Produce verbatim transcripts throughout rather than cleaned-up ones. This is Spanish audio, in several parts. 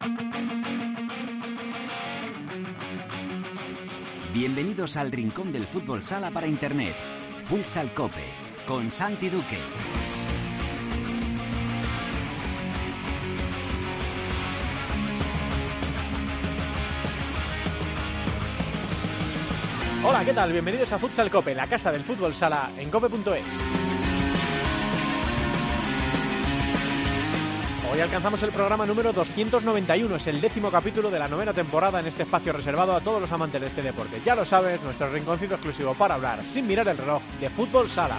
Bienvenidos al rincón del fútbol sala para internet. Futsal Cope, con Santi Duque. Hola, ¿qué tal? Bienvenidos a Futsal Cope, la casa del fútbol sala en cope punto es. Hoy alcanzamos el programa número doscientos noventa y uno, es el décimo capítulo de la novena temporada en este espacio reservado a todos los amantes de este deporte. Ya lo sabes, nuestro rinconcito exclusivo para hablar, sin mirar el reloj, de fútbol sala.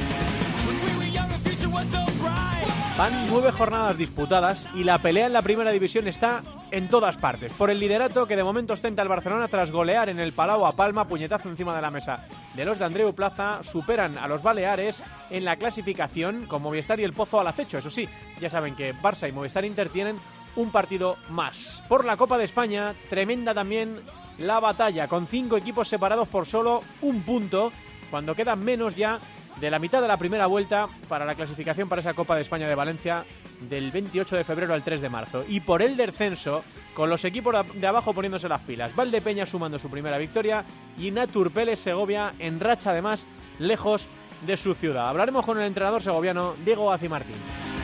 Van nueve jornadas disputadas y la pelea en la primera división está en todas partes. Por el liderato que de momento ostenta el Barcelona tras golear en el Palau a Palma, puñetazo encima de la mesa de los de Andreu Plaza, superan a los baleares en la clasificación con Movistar y el Pozo al acecho. Eso sí, ya saben que Barça y Movistar Inter tienen un partido más. Por la Copa de España, tremenda también la batalla, con cinco equipos separados por solo un punto, cuando quedan menos ya de la mitad de la primera vuelta para la clasificación para esa Copa de España de Valencia del veintiocho de febrero al tres de marzo. Y por el descenso, con los equipos de abajo poniéndose las pilas. Valdepeña sumando su primera victoria y Naturpeles Segovia en racha además lejos de su ciudad. Hablaremos con el entrenador segoviano Diego Acimartín.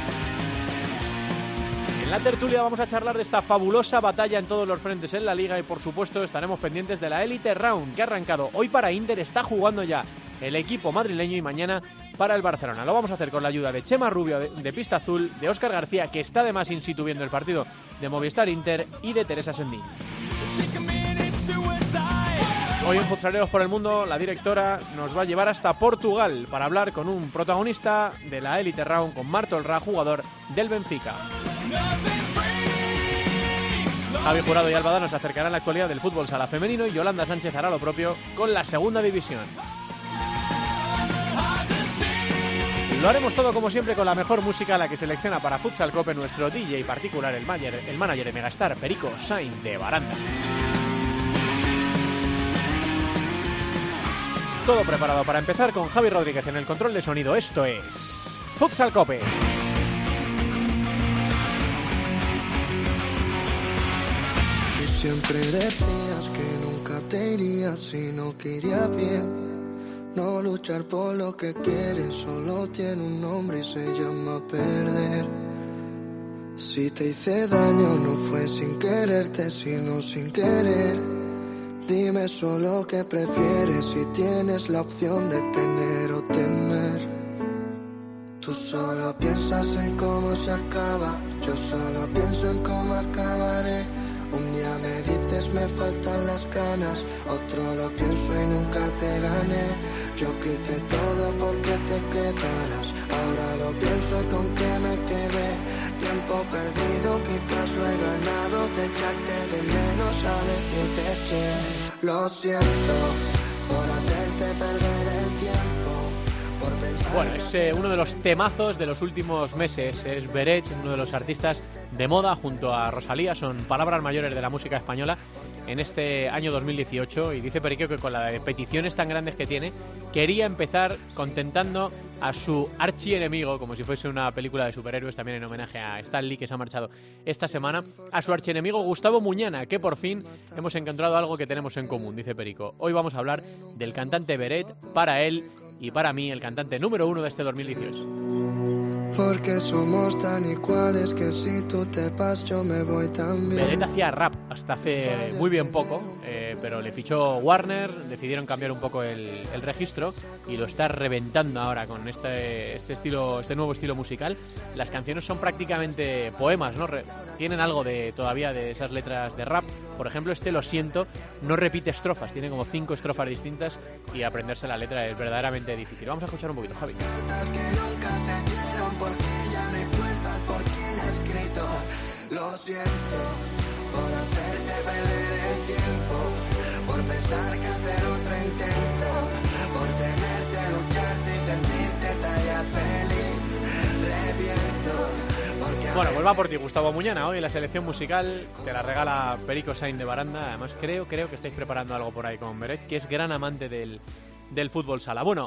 En la tertulia vamos a charlar de esta fabulosa batalla en todos los frentes en la Liga y por supuesto estaremos pendientes de la Elite Round que ha arrancado hoy para Inter, está jugando ya el equipo madrileño y mañana para el Barcelona. Lo vamos a hacer con la ayuda de Chema Rubio de, de Pista Azul, de Óscar García, que está además in situ viendo el partido de Movistar Inter, y de Teresa Sendín. Hoy en Futsaleros por el Mundo, la directora nos va a llevar hasta Portugal para hablar con un protagonista de la Elite Round, con Marto Olra, jugador del Benfica. Javi Jurado y Albada nos acercarán a la actualidad del fútbol sala femenino y Yolanda Sánchez hará lo propio con la segunda división. Lo haremos todo como siempre con la mejor música, la que selecciona para Futsal Cope nuestro D J particular, el manager, el manager de Megastar, Perico Sainz de Baranda. Todo preparado para empezar con Javi Rodríguez en el control de sonido. Esto es Futsal Cope. Tú siempre decías que nunca te irías si no te iría bien. No luchar por lo que quieres solo tiene un nombre y se llama perder. Si te hice daño no fue sin quererte, sino sin querer. Dime solo qué prefieres si tienes la opción de tener o temer. Tú solo piensas en cómo se acaba, yo solo pienso en cómo acabaré. Un día me dices me faltan las ganas, otro lo pienso y nunca te gané. Yo quise todo porque te quedaras, ahora lo pienso y con qué me quedé. Tiempo perdido, quizás lo he ganado, de echarte de menos a decirte que lo siento por hacerte perder el tiempo. Bueno, es eh, uno de los temazos de los últimos meses. Es Beret, uno de los artistas de moda junto a Rosalía. Son palabras mayores de la música española en este año dos mil dieciocho. Y dice Perico que con las peticiones tan grandes que tiene, quería empezar contentando a su archienemigo, como si fuese una película de superhéroes, también en homenaje a Stan Lee, que se ha marchado esta semana, a su archienemigo Gustavo Muñana, que por fin hemos encontrado algo que tenemos en común, dice Perico. Hoy vamos a hablar del cantante Beret, para él y para mí el cantante número uno de este dos mil dieciocho. Porque somos tan iguales que si tú te vas yo me voy también. Beret hacía rap hasta hace muy bien poco, eh, pero le fichó Warner, decidieron cambiar un poco el, el registro y lo está reventando ahora con este, este estilo, este nuevo estilo musical. Las canciones son prácticamente poemas, ¿no? Re, tienen algo de todavía de esas letras de rap. Por ejemplo, este Lo siento no repite estrofas, tiene como cinco estrofas distintas y aprenderse la letra es verdaderamente difícil. Vamos a escuchar un poquito, Javi. Porque ya no hay puertas por quien ha escrito. Lo siento por hacerte perder el tiempo, por pensar que hacer otro intento, por tenerte, lucharte y sentirte tarea feliz. Reviento porque... Bueno, pues va por ti, Gustavo Muñana. Hoy la selección musical te la regala Perico Sainz de Baranda. Además creo, creo que estáis preparando algo por ahí con Beret, que es gran amante del, del fútbol sala. Bueno,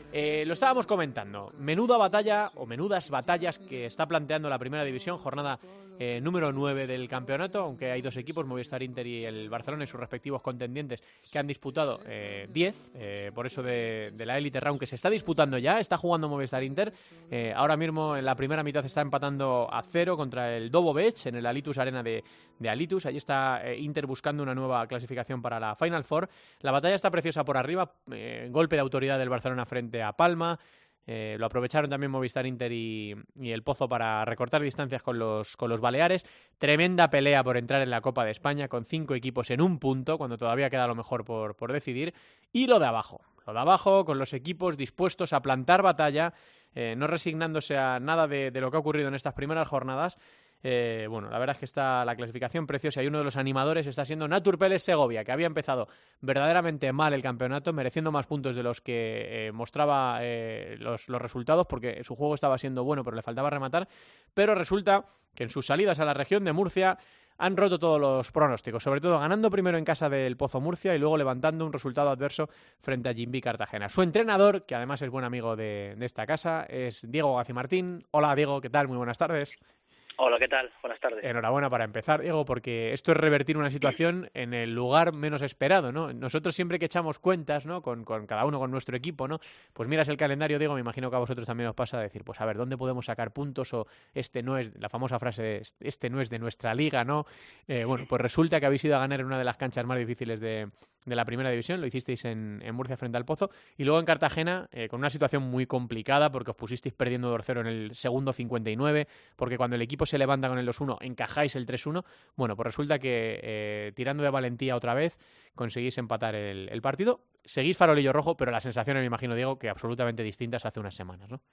Eh, lo estábamos comentando, menuda batalla o menudas batallas que está planteando la Primera División, jornada eh, número nueve del campeonato, aunque hay dos equipos, Movistar Inter y el Barcelona y sus respectivos contendientes, que han disputado eh, diez, eh, por eso de, de la Elite Round que se está disputando ya, está jugando Movistar Inter, eh, ahora mismo en la primera mitad está empatando a cero contra el Dobo Beach en el Alitus Arena de, de Alitus, allí está eh, Inter buscando una nueva clasificación para la Final Four, la batalla está preciosa por arriba, eh, golpe de autoridad del Barcelona frente a Palma, eh, lo aprovecharon también Movistar Inter y, y el Pozo para recortar distancias con los, con los Baleares, tremenda pelea por entrar en la Copa de España con cinco equipos en un punto, cuando todavía queda lo mejor por, por decidir, y lo de abajo, lo de abajo con los equipos dispuestos a plantar batalla, eh, no resignándose a nada de, de lo que ha ocurrido en estas primeras jornadas. Eh, bueno, la verdad es que está la clasificación preciosa y uno de los animadores está siendo Naturpeles Segovia, que había empezado verdaderamente mal el campeonato, mereciendo más puntos de los que eh, mostraba eh, los, los resultados, porque su juego estaba siendo bueno, pero le faltaba rematar, pero resulta que en sus salidas a la región de Murcia han roto todos los pronósticos, sobre todo ganando primero en casa del Pozo Murcia y luego levantando un resultado adverso frente a Jimby Cartagena. Su entrenador, que además es buen amigo de, de esta casa, es Diego Gacimartín. Hola Diego, ¿qué tal? Muy buenas tardes. Hola, ¿qué tal? Buenas tardes. Enhorabuena para empezar, Diego, porque esto es revertir una situación en el lugar menos esperado, ¿no? Nosotros siempre que echamos cuentas, ¿no? Con, con cada uno con nuestro equipo, ¿no? Pues miras el calendario, Diego, me imagino que a vosotros también os pasa a decir, pues a ver, ¿dónde podemos sacar puntos? O este no es, la famosa frase de este no es de nuestra liga, ¿no? Eh, bueno, pues resulta que habéis ido a ganar en una de las canchas más difíciles de, de la Primera División, lo hicisteis en, en Murcia frente al Pozo, y luego en Cartagena, eh, con una situación muy complicada, porque os pusisteis perdiendo dos cero en el segundo cincuenta y nueve, porque cuando el equipo se levanta con el dos uno encajáis el tres uno, bueno, pues resulta que eh, tirando de valentía otra vez conseguís empatar el, el partido, seguís farolillo rojo, pero las sensaciones, me imagino, Diego, que absolutamente distintas hace unas semanas, ¿no?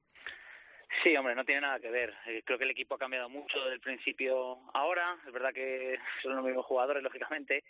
Sí, hombre, no tiene nada que ver. Eh, creo que el equipo ha cambiado mucho del principio ahora. Es verdad que son los mismos jugadores, lógicamente,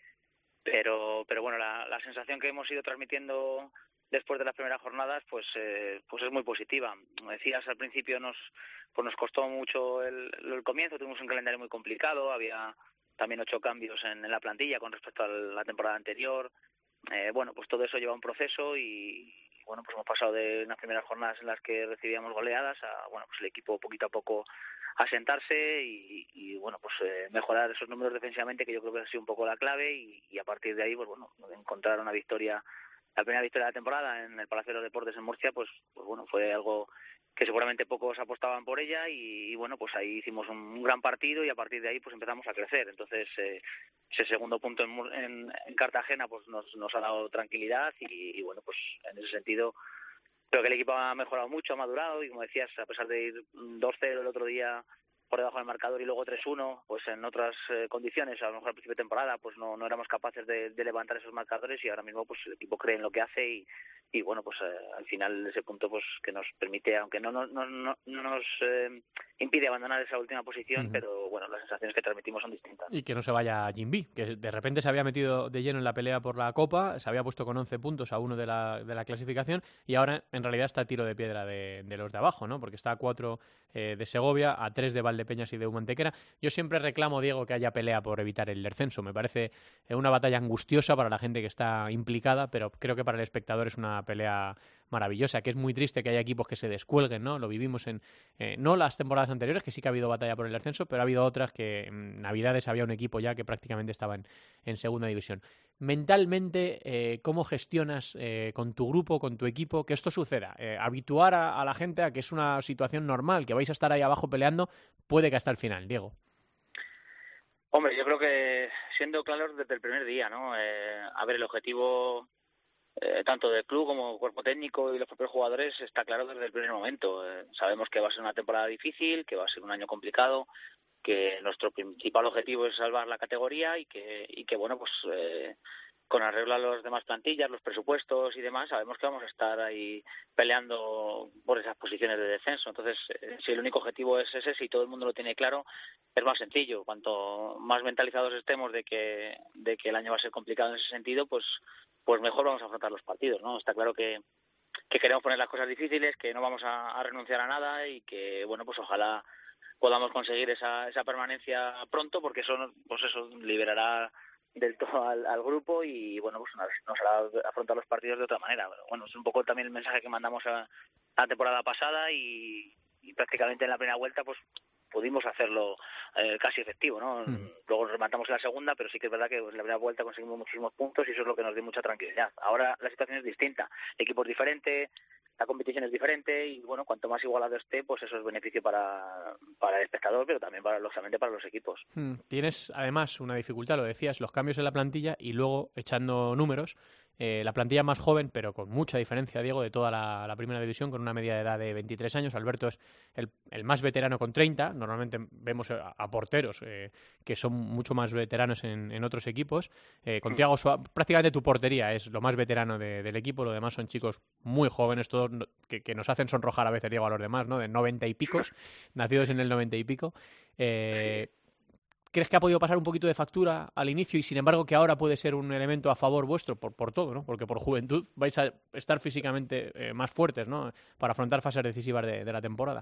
pero pero bueno, la, la sensación que hemos ido transmitiendo después de las primeras jornadas, pues eh, pues es muy positiva. Como decías, al principio nos pues nos costó mucho el, el comienzo, tuvimos un calendario muy complicado, había también ocho cambios en, en la plantilla con respecto a la temporada anterior. Eh, bueno, pues todo eso lleva un proceso y, bueno, pues hemos pasado de unas primeras jornadas en las que recibíamos goleadas a, bueno, pues el equipo poquito a poco asentarse y, y bueno, pues eh, mejorar esos números defensivamente, que yo creo que ha sido un poco la clave y, y a partir de ahí, pues bueno, encontrar una victoria, la primera victoria de la temporada en el Palacio de los Deportes en Murcia, pues, pues bueno, fue algo que seguramente pocos apostaban por ella y, y bueno, pues ahí hicimos un, un gran partido y a partir de ahí pues empezamos a crecer. Entonces eh, ese segundo punto en, en, en Cartagena pues nos, nos ha dado tranquilidad y, y bueno, pues en ese sentido creo que el equipo ha mejorado mucho, ha madurado y como decías, a pesar de ir dos cero el otro día por debajo del marcador y luego tres uno, pues en otras eh, condiciones, a lo mejor al principio de temporada, pues no, no éramos capaces de, de levantar esos marcadores y ahora mismo pues el equipo cree en lo que hace y, y bueno, pues eh, al final ese punto pues que nos permite, aunque no, no, no, no, no nos eh, impide abandonar esa última posición, uh-huh. pero bueno, las sensaciones que transmitimos son distintas. Y que no se vaya Jimby, que de repente se había metido de lleno en la pelea por la Copa, se había puesto con once puntos a uno de la, de la clasificación y ahora en realidad está a tiro de piedra de, de los de abajo, ¿no? Porque está a cuatro eh, de Segovia, a tres de Valdepeñas y de Humantequera. Yo siempre reclamo, Diego, que haya pelea por evitar el descenso. Me parece una batalla angustiosa para la gente que está implicada, pero creo que para el espectador es una pelea maravillosa, que es muy triste que haya equipos que se descuelguen, ¿no? Lo vivimos en, eh, no las temporadas anteriores, que sí que ha habido batalla por el ascenso, pero ha habido otras que en Navidades había un equipo ya que prácticamente estaba en, en segunda división. Mentalmente, eh, ¿cómo gestionas eh, con tu grupo, con tu equipo, que esto suceda? Eh, habituar a, a la gente a que es una situación normal, que vais a estar ahí abajo peleando, puede que hasta el final, Diego. Hombre, yo creo que siendo claros desde el primer día, ¿no? Eh, a ver, el objetivo Eh, tanto del club como cuerpo técnico y los propios jugadores está claro desde el primer momento. Eh, sabemos que va a ser una temporada difícil, que va a ser un año complicado, que nuestro principal objetivo es salvar la categoría y que, y que bueno, pues eh, con arreglo a las demás plantillas, los presupuestos y demás, sabemos que vamos a estar ahí peleando por esas posiciones de descenso. Entonces, eh, si el único objetivo es ese, si todo el mundo lo tiene claro, es más sencillo. Cuanto más mentalizados estemos de que de que el año va a ser complicado en ese sentido, pues pues mejor vamos a afrontar los partidos, ¿no? Está claro que que queremos poner las cosas difíciles, que no vamos a, a renunciar a nada y que, bueno, pues ojalá podamos conseguir esa esa permanencia pronto, porque eso pues eso liberará del todo al, al grupo y bueno, pues nos, nos hará afrontar los partidos de otra manera. Pero bueno, es un poco también el mensaje que mandamos a, a la temporada pasada y, y prácticamente en la primera vuelta pues pudimos hacerlo eh, casi efectivo, ¿no? Mm. Luego nos rematamos en la segunda, pero sí que es verdad que en la primera vuelta conseguimos muchísimos puntos y eso es lo que nos dio mucha tranquilidad. Ahora la situación es distinta, el equipo es diferente, la competición es diferente y bueno, cuanto más igualado esté, pues eso es beneficio para, para el espectador, pero también para lógicamente para los equipos. Hmm. Tienes además una dificultad, lo decías, los cambios en la plantilla y luego echando números, eh, la plantilla más joven, pero con mucha diferencia, Diego, de toda la, la primera división, con una media de edad de veintitrés años. Alberto es el, el más veterano con treinta. Normalmente vemos a, a porteros eh, que son mucho más veteranos en, en otros equipos. Eh, con Thiago Suárez, prácticamente tu portería es lo más veterano de, del equipo. Lo demás son chicos muy jóvenes, todos que, que nos hacen sonrojar a veces, Diego, a los demás, ¿no? De noventa y picos, nacidos en el noventa y pico. Eh, ¿Crees que ha podido pasar un poquito de factura al inicio y sin embargo que ahora puede ser un elemento a favor vuestro por, por todo, ¿no? Porque por juventud vais a estar físicamente eh, más fuertes, ¿no? Para afrontar fases decisivas de, de la temporada.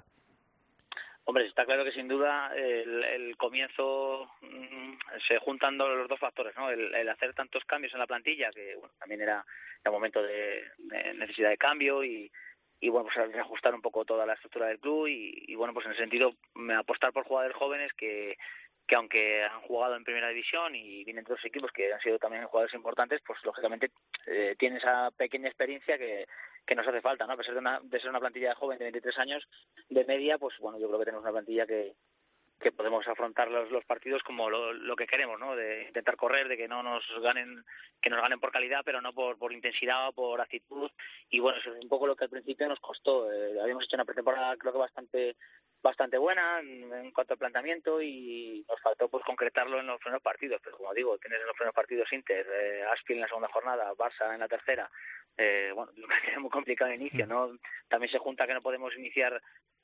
Hombre, está claro que sin duda el, el comienzo mmm, se juntan los dos factores, ¿no? El, el hacer tantos cambios en la plantilla, que bueno, también era un momento de, de necesidad de cambio y, y bueno, pues reajustar un poco toda la estructura del club y, y bueno, pues en ese sentido apostar por jugadores jóvenes que que aunque han jugado en primera división y vienen de otros equipos que han sido también jugadores importantes, pues lógicamente eh, tienen esa pequeña experiencia que, que nos hace falta, ¿no? A pesar de, una, de ser una plantilla joven de veintitrés años de media, pues bueno, yo creo que tenemos una plantilla que que podemos afrontar los, los partidos como lo, lo que queremos, ¿no? De intentar correr, de que no nos ganen, que nos ganen por calidad, pero no por, por intensidad o por actitud. Y bueno, eso es un poco lo que al principio nos costó. Eh, habíamos hecho una pretemporada creo que bastante bastante buena en, en cuanto al planteamiento y nos faltó pues concretarlo en los primeros partidos. Pero como digo, tienes en los primeros partidos Inter, eh, Aspil en la segunda jornada, Barça en la tercera. Eh, bueno, es muy complicado el inicio, ¿no? También se junta que no podemos iniciar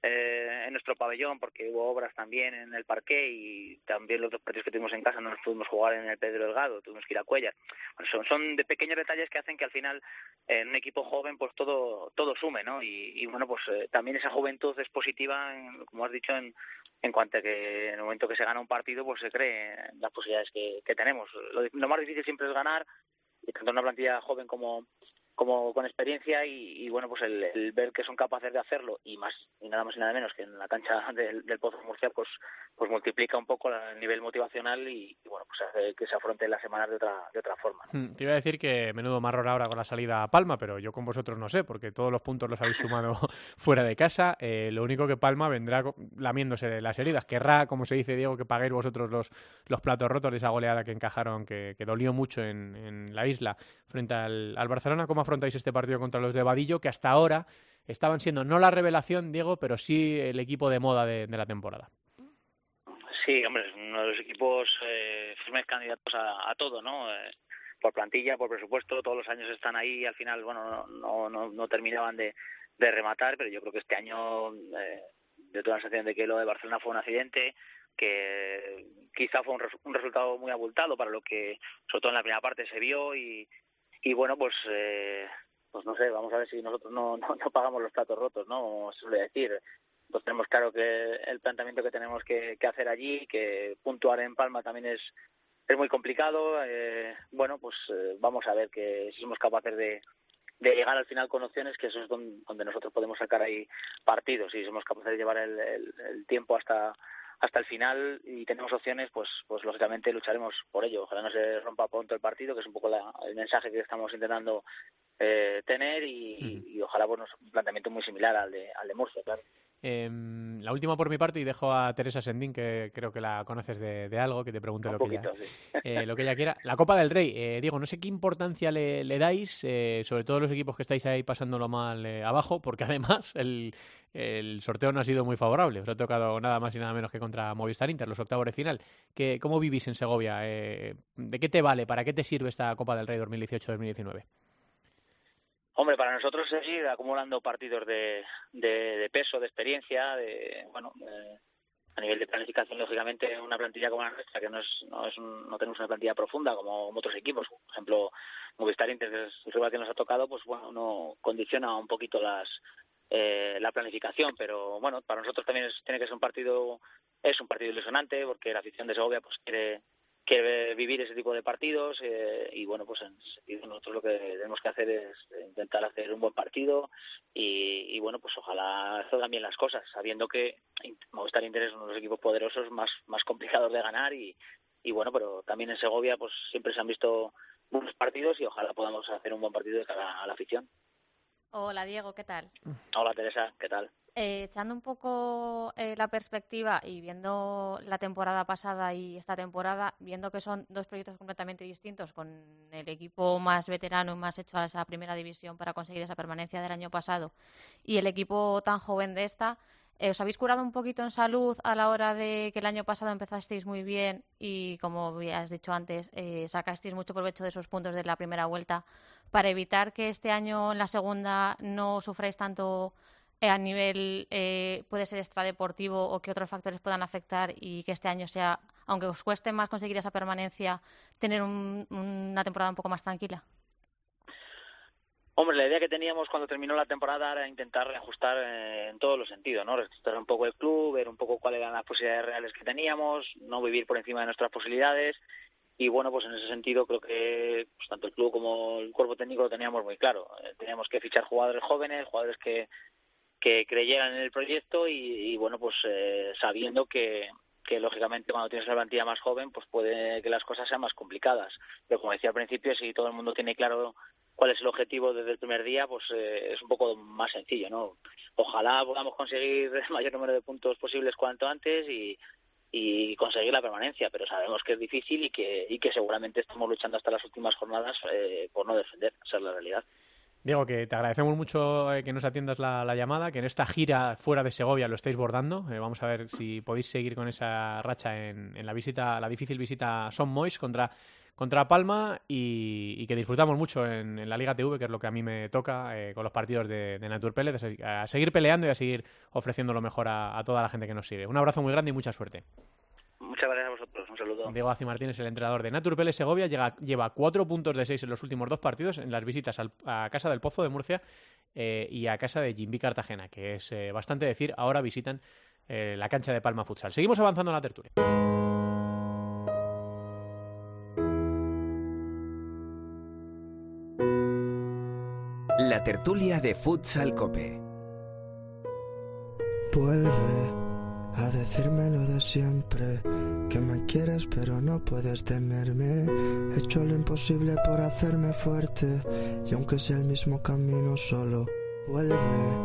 eh, en nuestro pabellón porque hubo obras también en el parqué y también los dos partidos que tuvimos en casa no nos pudimos jugar en el Pedro Delgado, tuvimos que ir a Cuellar. Bueno, son, son de pequeños detalles que hacen que al final en un equipo joven pues todo todo sume, ¿no? Y, y bueno, pues eh, también esa juventud es positiva, en, como has dicho, en, en cuanto a que en el momento que se gana un partido pues se cree en las posibilidades que, que tenemos. Lo, lo más difícil siempre es ganar, y tanto una plantilla joven como como con experiencia y, y bueno, pues el, el ver que son capaces de hacerlo y más y nada más y nada menos que en la cancha del, del Pozo Murcia, pues pues multiplica un poco el nivel motivacional y, y bueno, pues hace que se afronte las semanas de otra de otra forma, ¿no? Te iba a decir que menudo marrón ahora con la salida a Palma, pero yo con vosotros no sé, porque todos los puntos los habéis sumado fuera de casa. Eh, lo único que Palma vendrá lamiéndose de las heridas. Querrá, como se dice, Diego, que paguéis vosotros los, los platos rotos de esa goleada que encajaron, que, que dolió mucho en, en la isla frente al, al Barcelona. ¿Cómo afrontáis este partido contra los de Vadillo, que hasta ahora estaban siendo no la revelación, Diego, pero sí el equipo de moda de, de la temporada? Sí, hombre, es uno de los equipos eh, firmes candidatos a, a todo, ¿no? Eh, por plantilla, por presupuesto, todos los años están ahí y al final, bueno, no no, no terminaban de, de rematar, pero yo creo que este año eh, yo tengo la sensación de que lo de Barcelona fue un accidente, que quizá fue un, res, un resultado muy abultado para lo que, sobre todo en la primera parte, se vio y, y bueno, pues eh, pues no sé, vamos a ver si nosotros no, no, no pagamos los platos rotos, ¿no? Se suele decir. Pues tenemos claro que el planteamiento que tenemos que, que hacer allí, que puntuar en Palma también es es muy complicado. Eh, bueno, pues eh, vamos a ver que si somos capaces de, de llegar al final con opciones, que eso es donde, donde nosotros podemos sacar ahí partidos. Si somos capaces de llevar el, el, el tiempo hasta hasta el final y tenemos opciones, pues pues lógicamente lucharemos por ello. Ojalá no se rompa pronto el partido, que es un poco la, el mensaje que estamos intentando eh, tener y, mm. y, y ojalá pues un planteamiento muy similar al de al de Murcia, claro. Eh, la última por mi parte y dejo a Teresa Sendín, que creo que la conoces de, de algo, que te pregunte lo, poquito, que ella, sí. eh, lo que ella quiera. La Copa del Rey, eh, Diego, no sé qué importancia le, le dais, eh, sobre todo los equipos que estáis ahí pasándolo mal eh, abajo, porque además el, el sorteo no ha sido muy favorable. Os ha tocado nada más y nada menos que contra Movistar Inter, los octavos de final. ¿Qué, ¿Cómo vivís en Segovia? Eh, ¿De qué te vale? ¿Para qué te sirve esta Copa del Rey dos mil dieciocho dos mil diecinueve? Hombre, para nosotros es ir acumulando partidos de, de, de peso, de experiencia, de bueno, de, a nivel de planificación, lógicamente, una plantilla como la nuestra, que no es no es un, no tenemos una plantilla profunda como, como otros equipos, por ejemplo, Movistar Inter, que es el rival que nos ha tocado, pues bueno, no condiciona un poquito las eh, la planificación, pero bueno, para nosotros también es, tiene que ser un partido, es un partido ilusionante, porque la afición de Segovia pues quiere que vivir ese tipo de partidos eh, y bueno, pues en ese sentido nosotros lo que tenemos que hacer es intentar hacer un buen partido y, y bueno, pues ojalá salgan bien las cosas, sabiendo que Movistar Inter es uno de los equipos poderosos más más complicados de ganar y, y bueno, pero también en Segovia pues siempre se han visto buenos partidos y ojalá podamos hacer un buen partido de cara a la afición. Hola Diego, ¿qué tal? Hola Teresa, ¿qué tal? Eh, echando un poco eh, la perspectiva y viendo la temporada pasada y esta temporada, viendo que son dos proyectos completamente distintos, con el equipo más veterano y más hecho a esa primera división para conseguir esa permanencia del año pasado y el equipo tan joven de esta, eh, ¿os habéis curado un poquito en salud a la hora de que el año pasado empezasteis muy bien y, como ya has dicho antes, eh, sacasteis mucho provecho de esos puntos de la primera vuelta para evitar que este año en la segunda no sufráis tanto a nivel, eh, puede ser extradeportivo o que otros factores puedan afectar y que este año sea, aunque os cueste más conseguir esa permanencia, tener un, una temporada un poco más tranquila? Hombre, la idea que teníamos cuando terminó la temporada era intentar reajustar eh, en todos los sentidos, ¿no? Reestructurar un poco el club, ver un poco cuáles eran las posibilidades reales que teníamos, no vivir por encima de nuestras posibilidades. Y bueno, pues en ese sentido creo que pues, tanto el club como el cuerpo técnico lo teníamos muy claro. Eh, teníamos que fichar jugadores jóvenes, jugadores que que creyeran en el proyecto y, y bueno, pues eh, sabiendo que, que lógicamente cuando tienes la plantilla más joven, pues puede que las cosas sean más complicadas. Pero como decía al principio, si todo el mundo tiene claro cuál es el objetivo desde el primer día, pues eh, es un poco más sencillo, ¿no? Ojalá podamos conseguir el mayor número de puntos posibles cuanto antes y, y conseguir la permanencia, pero sabemos que es difícil y que, y que seguramente estamos luchando hasta las últimas jornadas eh, por no defender, esa es la realidad. Diego, que te agradecemos mucho eh, que nos atiendas la, la llamada, que en esta gira fuera de Segovia lo estáis bordando. Eh, vamos a ver si podéis seguir con esa racha en, en la visita, la difícil visita a Son Moix contra, contra Palma y, y que disfrutamos mucho en, en la Liga T V, que es lo que a mí me toca eh, con los partidos de, de Naturpele, de, a seguir peleando y a seguir ofreciendo lo mejor a, a toda la gente que nos sigue. Un abrazo muy grande y mucha suerte. Muchas gracias a vosotros, un saludo. Diego Aci Martínez, el entrenador de Naturpele Segovia, llega, lleva cuatro puntos de seis en los últimos dos partidos en las visitas al, a Casa del Pozo de Murcia eh, y a casa de Jimbi Cartagena, que es eh, bastante decir, ahora visitan eh, la cancha de Palma Futsal. Seguimos avanzando en la tertulia. La tertulia de Futsal Cope. Vuelve a decírmelo de siempre, que me quieres pero no puedes tenerme. He hecho lo imposible por hacerme fuerte y aunque sea el mismo camino solo, vuelve.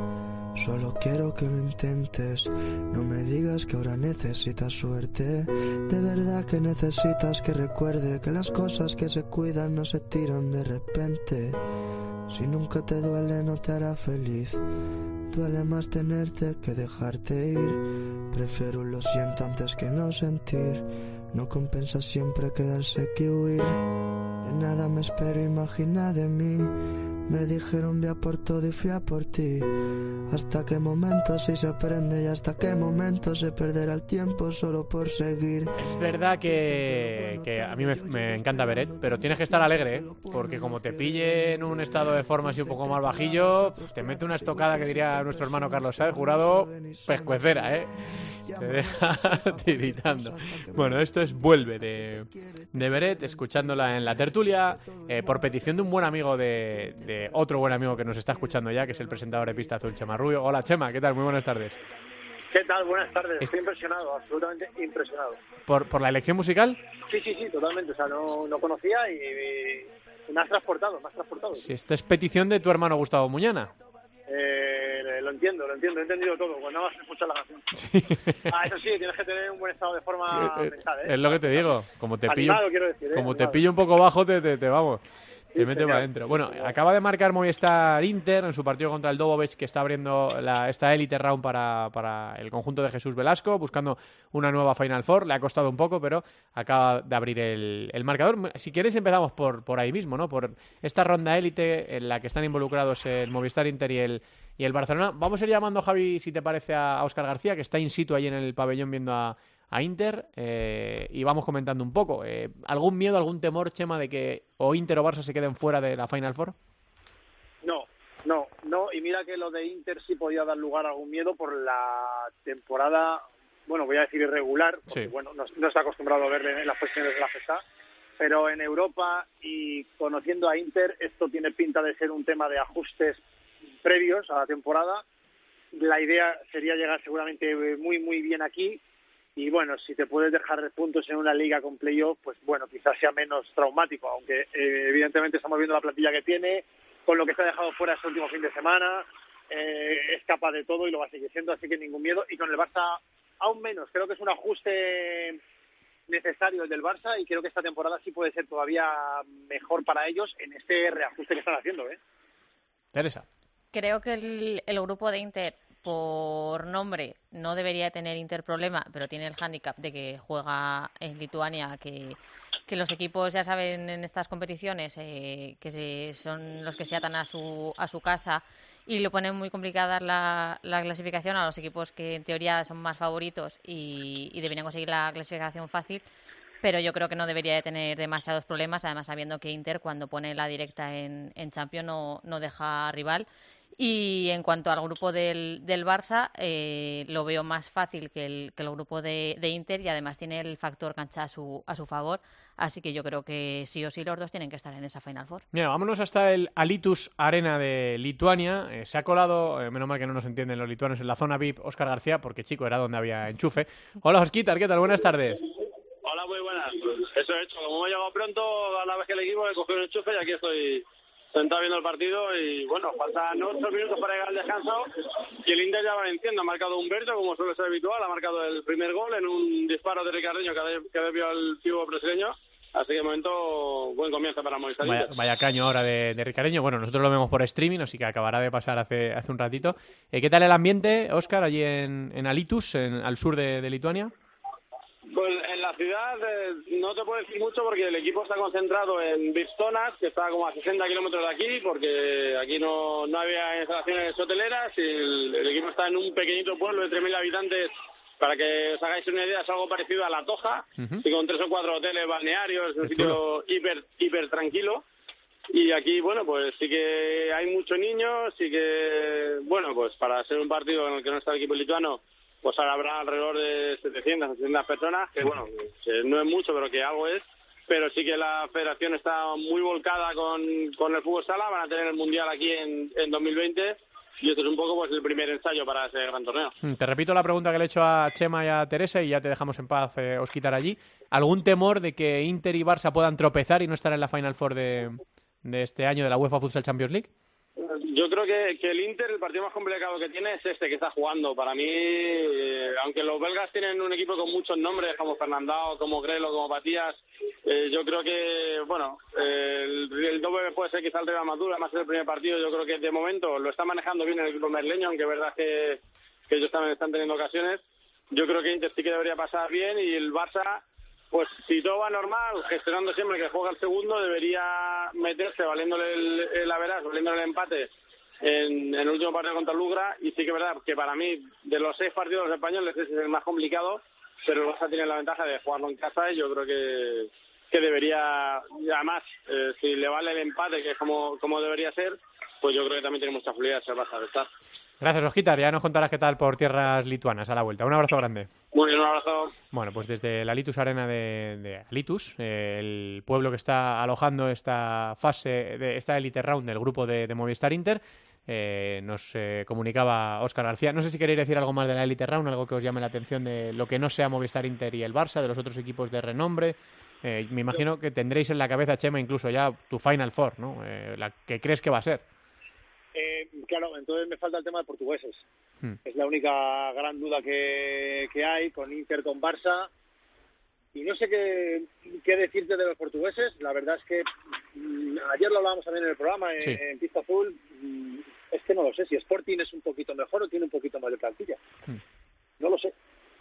Solo quiero que lo intentes, no me digas que ahora necesitas suerte. De verdad que necesitas que recuerde que las cosas que se cuidan no se tiran de repente. Si nunca te duele no te hará feliz, duele más tenerte que dejarte ir. Prefiero lo siento antes que no sentir, no compensa siempre quedarse que huir. De nada me espero, imagina de mí. Me dijeron ve a por todo y fui a por ti. Hasta qué momento si se aprende y hasta qué momento se perderá el tiempo solo por seguir. Es verdad que, que a mí me, me encanta Beret, pero tienes que estar alegre, ¿eh? Porque como te pille en un estado de forma así un poco más bajillo, te mete una estocada que diría nuestro hermano Carlos Sáez, Jurado, pescuecera, ¿eh? Te deja tiritando. Bueno, esto es Vuelve de, de Beret, escuchándola en la tertulia, eh, por petición de un buen amigo de, de otro buen amigo que nos está escuchando ya, que es el presentador de Pista Azul, Chema Rubio. Hola, Chema, ¿qué tal? Muy buenas tardes. ¿Qué tal? Buenas tardes. Estoy impresionado, absolutamente impresionado. ¿Por, por la elección musical? Sí, sí, sí, totalmente. O sea, no, no conocía y, y me has transportado, me has transportado. Sí, esta es petición de tu hermano Gustavo Muñana. Eh, lo entiendo, lo entiendo, he entendido todo. Cuando vas a escuchar la canción. Sí. Ah, eso sí, tienes que tener un buen estado de forma sí, mental, ¿eh? Es lo que te digo. Como te pillo, animado, quiero decir, ¿eh? como animado. te pillo un poco bajo, te, te, te vamos. Sí, te mete para adentro. Bueno, acaba de marcar Movistar Inter en su partido contra el Dobovec, que está abriendo la, esta Elite Round para, para el conjunto de Jesús Velasco, buscando una nueva Final Four. Le ha costado un poco, pero acaba de abrir el, el marcador. Si quieres empezamos por, por ahí mismo, ¿no? Por esta ronda élite en la que están involucrados el Movistar Inter y el, y el Barcelona. Vamos a ir llamando, Javi, si te parece, a Óscar García, que está in situ ahí en el pabellón viendo a a Inter, eh, y vamos comentando un poco. Eh, ¿Algún miedo, algún temor, Chema, de que o Inter o Barça se queden fuera de la Final Four? No, no, no. Y mira que lo de Inter sí podía dar lugar a algún miedo por la temporada bueno, voy a decir irregular, porque Sí. bueno, no, no está acostumbrado a verle en las posiciones de la FESA, pero en Europa y conociendo a Inter, esto tiene pinta de ser un tema de ajustes previos a la temporada. La idea sería llegar seguramente muy, muy bien aquí. Y bueno, si te puedes dejar puntos en una liga con playoff, pues bueno, quizás sea menos traumático, aunque eh, evidentemente estamos viendo la plantilla que tiene, con lo que se ha dejado fuera este último fin de semana, eh, es capaz de todo y lo va a seguir siendo, así que ningún miedo. Y con el Barça aún menos, creo que es un ajuste necesario el del Barça y creo que esta temporada sí puede ser todavía mejor para ellos en este reajuste que están haciendo, ¿eh? Teresa. Creo que el, el grupo de Inter, por nombre, no debería tener Inter problema, pero tiene el hándicap de que juega en Lituania, que, que los equipos ya saben en estas competiciones eh, que se, son los que se atan a su, a su casa y lo ponen muy complicada la, la clasificación a los equipos que en teoría son más favoritos y, y deberían conseguir la clasificación fácil. Pero yo creo que no debería de tener demasiados problemas, además sabiendo que Inter cuando pone la directa en, en Champions no, no deja rival. Y en cuanto al grupo del, del Barça, eh, lo veo más fácil que el, que el grupo de, de Inter y además tiene el factor cancha a su, a su favor. Así que yo creo que sí o sí los dos tienen que estar en esa Final Four. Mira, vámonos hasta el Alitus Arena de Lituania. Eh, se ha colado, eh, menos mal que no nos entienden los lituanos, en la zona V I P Óscar García, porque chico, era donde había enchufe. Hola, Osquitar, ¿qué tal? Buenas tardes. Hola, muy buenas. Eso he hecho. Como he llegado pronto, a la vez que el equipo he cogido un enchufe y aquí estoy sentado viendo el partido y bueno, faltan ocho minutos para llegar al descanso y el Inter ya va venciendo. Ha marcado Humberto, como suele ser habitual, ha marcado el primer gol en un disparo de Ricardeño que debió al pivo brasileño. Así que de momento, buen comienzo para Movistar Vaya, Inter. vaya caño ahora de, de Ricareño. Bueno, nosotros lo vemos por streaming, así que acabará de pasar hace, hace un ratito. Eh, ¿Qué tal el ambiente, Óscar, allí en, en Alitus, en, al sur de, de Lituania? Pues en la ciudad eh, no te puedo decir mucho porque el equipo está concentrado en Bistonas, que está como a sesenta kilómetros de aquí, porque aquí no, no había instalaciones hoteleras y el, el equipo está en un pequeñito pueblo de tres mil habitantes. Para que os hagáis una idea, es algo parecido a La Toja, Uh-huh. y con tres o cuatro hoteles balnearios, un Qué sitio chulo. hiper, hiper tranquilo. Y aquí, bueno, pues sí que hay muchos niños, sí que, bueno, pues para ser un partido en el que no está el equipo lituano, pues ahora habrá alrededor de setecientas, ochocientas personas, que bueno, que no es mucho, pero que algo es. Pero sí que la federación está muy volcada con, con el fútbol sala, van a tener el Mundial aquí en, en dos mil veinte. Y esto es un poco pues el primer ensayo para ese gran torneo. Te repito la pregunta que le he hecho a Chema y a Teresa y ya te dejamos en paz, eh, os quitar allí. ¿Algún temor de que Inter y Barça puedan tropezar y no estar en la Final Four de, de este año de la UEFA Futsal Champions League? Yo creo que, que el Inter, el partido más complicado que tiene es este que está jugando. Para mí, eh, aunque los belgas tienen un equipo con muchos nombres, como Fernandao, como Grelo, como Patías, eh, yo creo que, bueno, eh, el, el doble puede ser quizá el rival más duro, además es el primer partido. Yo creo que de momento lo está manejando bien el equipo merleño, aunque es verdad que, que ellos también están teniendo ocasiones. Yo creo que Inter sí que debería pasar bien y el Barça, pues si todo va normal, gestionando siempre que juega el segundo, debería meterse valiéndole el, el average, valiéndole el empate en, en el último partido contra el Lugra. Y sí que es verdad que para mí, de los seis partidos de los españoles, ese es el más complicado, pero el Barça tiene la ventaja de jugarlo en casa y yo creo que, que debería, y además, eh, si le vale el empate, que es como, como debería ser, pues yo creo que también tiene mucha fluidez el Barça de estar. Gracias, Osquitar. Ya nos contarás qué tal por tierras lituanas a la vuelta. Un abrazo grande. Muy bien, un abrazo. Bueno, pues desde la Alitus Arena de, de Alitus, eh, el pueblo que está alojando esta fase, de esta Elite Round del grupo de, de Movistar Inter, eh, nos eh, comunicaba Óscar García. No sé si queréis decir algo más de la Elite Round, algo que os llame la atención de lo que no sea Movistar Inter y el Barça, de los otros equipos de renombre. Eh, me imagino que tendréis en la cabeza, Chema, incluso ya tu Final Four, ¿no? Eh, la que crees que va a ser. Eh, claro, entonces me falta el tema de portugueses. Hmm. Es la única gran duda que, que hay con Inter, con Barça. Y no sé qué, qué decirte de los portugueses. La verdad es que mmm, ayer lo hablábamos también en el programa, en, Sí. en Pista Azul. Mmm, es que no lo sé si Sporting es un poquito mejor o tiene un poquito más de plantilla. Hmm. No lo sé.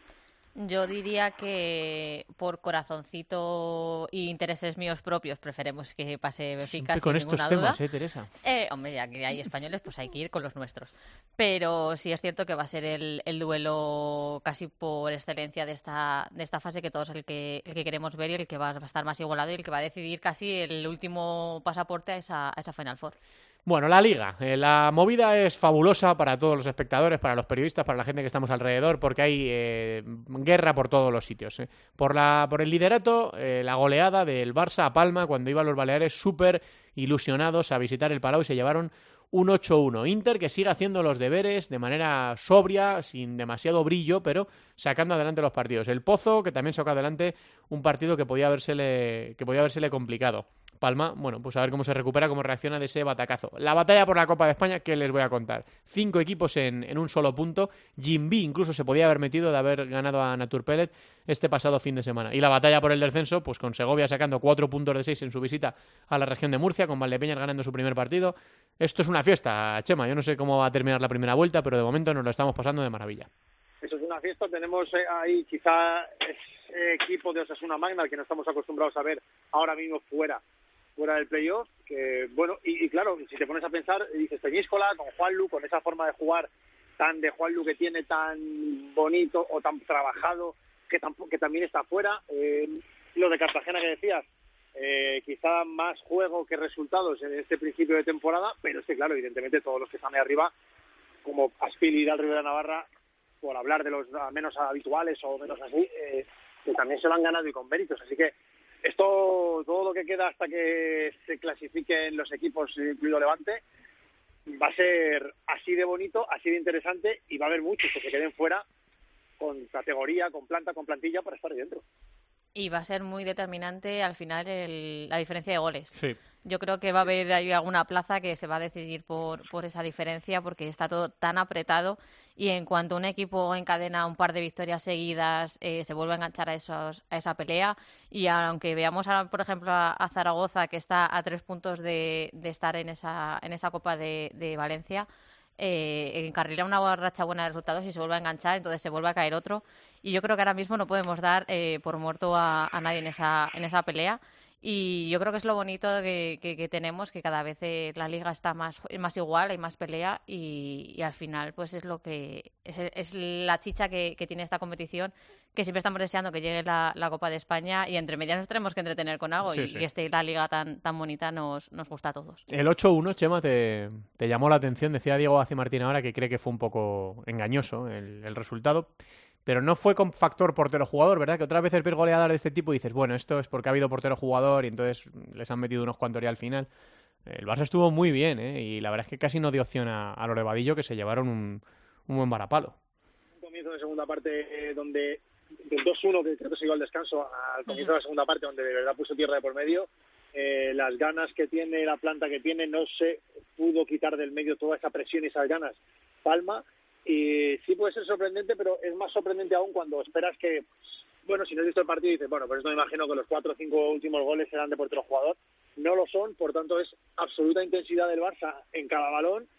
Yo diría que por corazoncito y intereses míos propios preferemos que pase Benfica Siempre sin con estos ninguna temas, duda. ¿eh, Teresa? Eh, hombre, ya que hay españoles, pues hay que ir con los nuestros. Pero sí es cierto que va a ser el, el duelo casi por excelencia de esta, de esta fase, que todos el que, el que queremos ver y el que va a estar más igualado y el que va a decidir casi el último pasaporte a esa, a esa Final Four. Bueno, la Liga. Eh, la movida es fabulosa para todos los espectadores, para los periodistas, para la gente que estamos alrededor, porque hay eh, guerra por todos los sitios. Eh. Por, la, por el liderato, eh, la goleada del Barça a Palma cuando iban los Baleares súper ilusionados a visitar el Palau y se llevaron un ocho uno. Inter que sigue haciendo los deberes de manera sobria, sin demasiado brillo, pero sacando adelante los partidos. El Pozo, que también sacó adelante un partido que podía habérsele, que podía habérsele complicado. Palma, bueno, pues a ver cómo se recupera, cómo reacciona de ese batacazo. La batalla por la Copa de España, ¿qué les voy a contar? Cinco equipos en, en un solo punto. Jimby incluso se podía haber metido de haber ganado a Naturpellet este pasado fin de semana. Y la batalla por el descenso, pues con Segovia sacando cuatro puntos de seis en su visita a la región de Murcia, con Valdepeñas ganando su primer partido. Esto es una fiesta, Chema. Yo no sé cómo va a terminar la primera vuelta, pero de momento nos lo estamos pasando de maravilla. Eso es una fiesta. Tenemos ahí quizá ese equipo de Osasuna Magna al que no estamos acostumbrados a ver ahora mismo fuera fuera del playoff, que bueno, y, y claro, si te pones a pensar, dices Peñíscola, con Juanlu, con esa forma de jugar tan de Juanlu que tiene, tan bonito o tan trabajado, que, tampoco, que también está fuera, eh, lo de Cartagena que decías, eh, quizá más juego que resultados en este principio de temporada, pero es que claro, evidentemente todos los que están ahí arriba, como Aspil y Dal Rivera Navarra, por hablar de los menos habituales o menos así, eh, que también se lo han ganado y con méritos, así que esto, todo lo que queda hasta que se clasifiquen los equipos, incluido Levante, va a ser así de bonito, así de interesante, y va a haber muchos que se queden fuera con categoría, con planta, con plantilla para estar ahí dentro. Y va a ser muy determinante al final el, la diferencia de goles. Sí. Yo creo que va a haber ahí alguna plaza que se va a decidir por, por esa diferencia, porque está todo tan apretado y en cuanto un equipo encadena un par de victorias seguidas, eh, se vuelve a enganchar a, esos, a esa pelea. Y aunque veamos, ahora, por ejemplo, a, a Zaragoza, que está a tres puntos de, de estar en esa, en esa Copa de, de Valencia, eh, encarrila una racha buena de resultados y se vuelve a enganchar, entonces se vuelve a caer otro. Y yo creo que ahora mismo no podemos dar eh, por muerto a, a nadie en esa, en esa pelea. Y yo creo que es lo bonito que, que, que tenemos, que cada vez eh, la liga está más, más igual, hay más pelea y, y al final pues es lo que es, es la chicha que, que tiene esta competición, que siempre estamos deseando que llegue la, la Copa de España y entre medias nos tenemos que entretener con algo. Sí, y, sí. y este, la liga tan, tan bonita nos, nos gusta a todos. El ocho uno, Chema, te, te llamó la atención. Decía Diego Aci Martín ahora que cree que fue un poco engañoso el, el resultado. Pero no fue con factor portero-jugador, ¿verdad? Que otras veces ves goleadas de este tipo y dices, bueno, esto es porque ha habido portero-jugador y entonces les han metido unos cuantos ya al final. El Barça estuvo muy bien, ¿eh? Y la verdad es que casi no dio opción a, a los de Vadillo, que se llevaron un, un buen varapalo. Un comienzo de segunda parte donde, del dos uno, que creo que se iba al descanso, al comienzo de la segunda parte, donde de verdad puso tierra de por medio. Eh, las ganas que tiene, la planta que tiene, no se pudo quitar del medio toda esa presión y esas ganas. Palma. Y sí puede ser sorprendente, pero es más sorprendente aún cuando esperas que, bueno, si no has visto el partido dices, bueno, pues esto me imagino que los cuatro o cinco últimos goles serán de portero jugador. No lo son, por tanto es absoluta intensidad del Barça en cada balón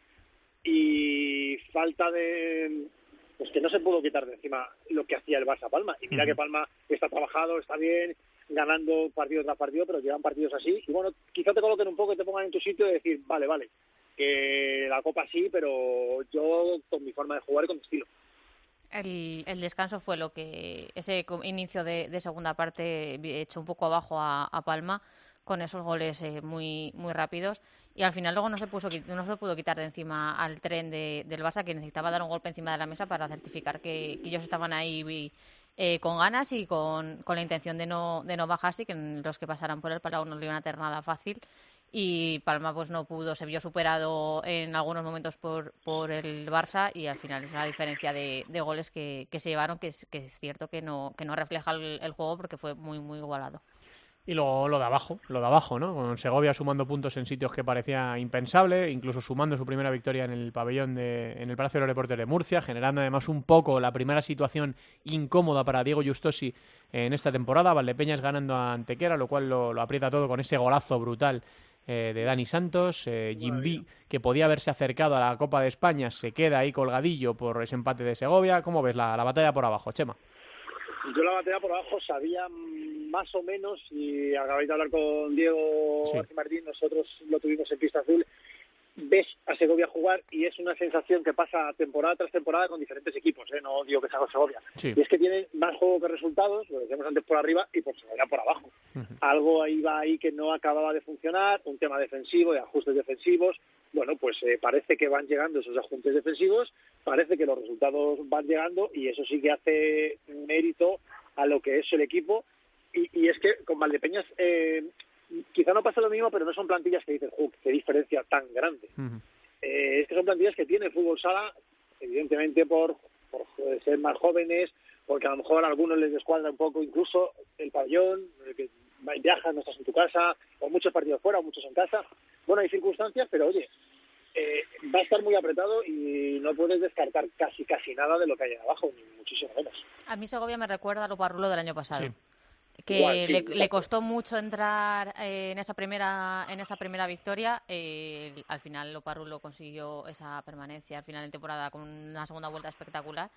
y falta de, pues que no se pudo quitar de encima lo que hacía el Barça Palma. Y mira uh-huh. que Palma está trabajado, está bien, ganando partido tras partido, pero llevan partidos así. Y bueno, quizá te coloquen un poco y te pongan en tu sitio y decir, vale, vale, que la Copa sí, pero yo con mi forma de jugar y con mi estilo. El, el descanso fue lo que ese inicio de, de segunda parte echó un poco abajo a, a Palma con esos goles eh, muy muy rápidos y al final luego no se puso no se pudo quitar de encima al tren de, del Barça, que necesitaba dar un golpe encima de la mesa para certificar que, que ellos estaban ahí eh, con ganas y con, con la intención de no de no bajarse, y que los que pasaran por el Palau no le iban a tener nada fácil. Y Palma pues no pudo, se vio superado en algunos momentos por, por el Barça y al final es la diferencia de, de goles que, que se llevaron, que es, que es cierto que no, que no refleja el, el juego porque fue muy muy igualado. Y lo, lo de abajo, lo de abajo, ¿no? Con Segovia sumando puntos en sitios que parecía impensable, incluso sumando su primera victoria en el pabellón de, en el Palacio de los Deportes de Murcia, generando además un poco la primera situación incómoda para Diego Justosi en esta temporada. Valdepeñas ganando a Antequera, lo cual lo, lo aprieta todo con ese golazo brutal Eh, de Dani Santos. eh, Jimby, que podía haberse acercado a la Copa de España, se queda ahí colgadillo por ese empate de Segovia. ¿Cómo ves la, la batalla por abajo, Chema? Yo la batalla por abajo sabía más o menos, y acabáis de hablar con Diego sí. Martín, nosotros lo tuvimos en Pista Azul, ves a Segovia jugar y es una sensación que pasa temporada tras temporada con diferentes equipos, ¿eh? No digo que sea con Segovia. Sí. Y es que tiene más juego que resultados, lo decíamos antes por arriba y por Segovia por abajo. Uh-huh. Algo ahí va ahí que no acababa de funcionar, un tema defensivo, de ajustes defensivos. Bueno, pues eh, parece que van llegando esos ajustes defensivos, parece que los resultados van llegando y eso sí que hace mérito a lo que es el equipo. Y, y es que con Valdepeñas eh, quizá no pasa lo mismo, pero no son plantillas que dicen, ¡uh, qué diferencia tan grande! Uh-huh. Eh, es que son plantillas que tiene el fútbol sala, evidentemente por, por ser más jóvenes, porque a lo mejor a algunos les descuadra un poco incluso el pabellón, el que viajas, no estás en tu casa, o muchos partidos fuera, o muchos en casa. Bueno, hay circunstancias, pero oye, eh, va a estar muy apretado y no puedes descartar casi casi nada de lo que hay abajo, ni muchísimo menos. A mí Segovia me recuerda a lo Parrulo del año pasado. Sí. Que Igual, sí, le, exacto. le costó mucho entrar eh, en esa primera en esa primera victoria. Eh, al final Loparrulo consiguió esa permanencia al final de temporada con una segunda vuelta espectacular.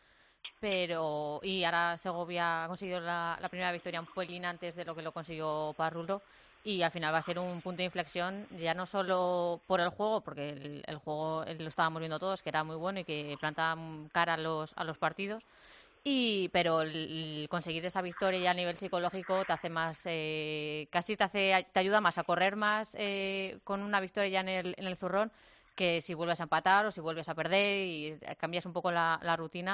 Pero y ahora Segovia ha conseguido la, la primera victoria un pelín antes de lo que lo consiguió Parrulo. Y al final va a ser un punto de inflexión, ya no solo por el juego, porque el, el juego lo estábamos viendo todos, que era muy bueno y que plantaba cara a los, a los partidos. Y pero el, el conseguir esa victoria ya a nivel psicológico te hace más eh, casi te hace te ayuda más a correr más eh, con una victoria ya en el en el zurrón que si vuelves a empatar o si vuelves a perder y cambias un poco la, la rutina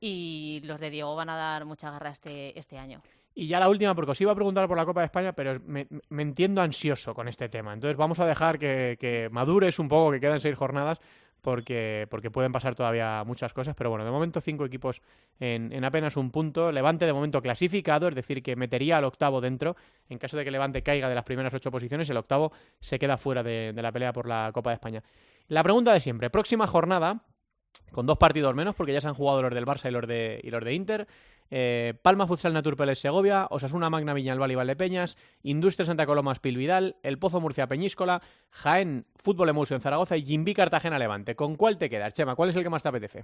y los de Diego van a dar mucha garra este este año. Y ya la última, porque os iba a preguntar por la Copa de España, pero me, me entiendo ansioso con este tema. Entonces vamos a dejar que, que madures un poco, que quedan seis jornadas, porque, porque pueden pasar todavía muchas cosas. Pero bueno, de momento cinco equipos en, en apenas un punto. Levante de momento clasificado, es decir, que metería al octavo dentro. En caso de que Levante caiga de las primeras ocho posiciones, el octavo se queda fuera de, de la pelea por la Copa de España. La pregunta de siempre, próxima jornada, con dos partidos menos, porque ya se han jugado los del Barça y los de, y los de Inter. Eh, Palma Futsal Naturpeles Segovia, Osasuna Magna Viñalbal y Valdepeñas, Industria Santa Coloma Espil Vidal, El Pozo Murcia Peñíscola, Jaén Fútbol Emusio en Zaragoza y Gimbí Cartagena Levante. ¿Con cuál te quedas, Chema? ¿Cuál es el que más te apetece?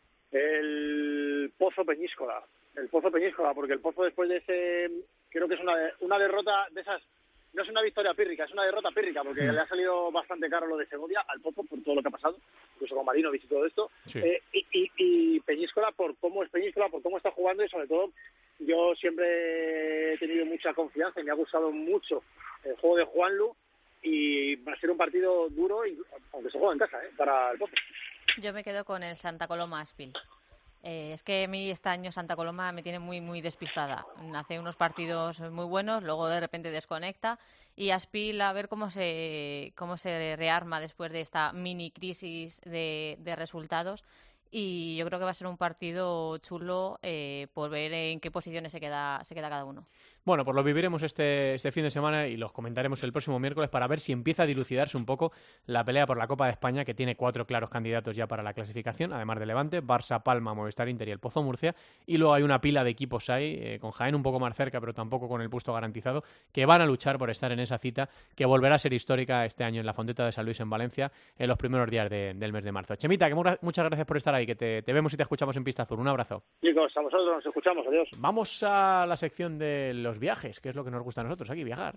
El Pozo Peñíscola, el Pozo Peñíscola, porque el Pozo después de ese, creo que es una, una derrota de esas, no es una victoria pírrica, es una derrota pírrica, porque sí. Le ha salido bastante caro lo de Segovia al Pozo por todo lo que ha pasado, incluso con Marinovic y todo esto, sí. eh, y, y, y Peñíscola por cómo es Peñíscola, por cómo está jugando y sobre todo yo siempre he tenido mucha confianza y me ha gustado mucho el juego de Juanlu y va a ser un partido duro, aunque se juega en casa, ¿eh? Para el Pozo. Yo me quedo con el Santa Coloma Aspil. Eh, es que a mí este año Santa Coloma me tiene muy muy despistada. Hace unos partidos muy buenos, luego de repente desconecta y Aspil a ver cómo se cómo se rearma después de esta mini crisis de, de resultados. Y yo creo que va a ser un partido chulo eh, por ver en qué posiciones se queda se queda cada uno. Bueno, pues lo viviremos este, este fin de semana y los comentaremos el próximo miércoles para ver si empieza a dilucidarse un poco la pelea por la Copa de España, que tiene cuatro claros candidatos ya para la clasificación, además de Levante, Barça, Palma, Movistar Inter y el Pozo Murcia. Y luego hay una pila de equipos ahí, eh, con Jaén un poco más cerca, pero tampoco con el puesto garantizado, que van a luchar por estar en esa cita que volverá a ser histórica este año en la Fonteta de San Luis en Valencia en los primeros días de, del mes de marzo. Chemita, que mu- muchas gracias por estar ahí, que te, te vemos y te escuchamos en Pista Azul. Un abrazo. Chicos, a vosotros nos escuchamos. Adiós. Vamos a la sección de los viajes, que es lo que nos gusta a nosotros aquí, viajar.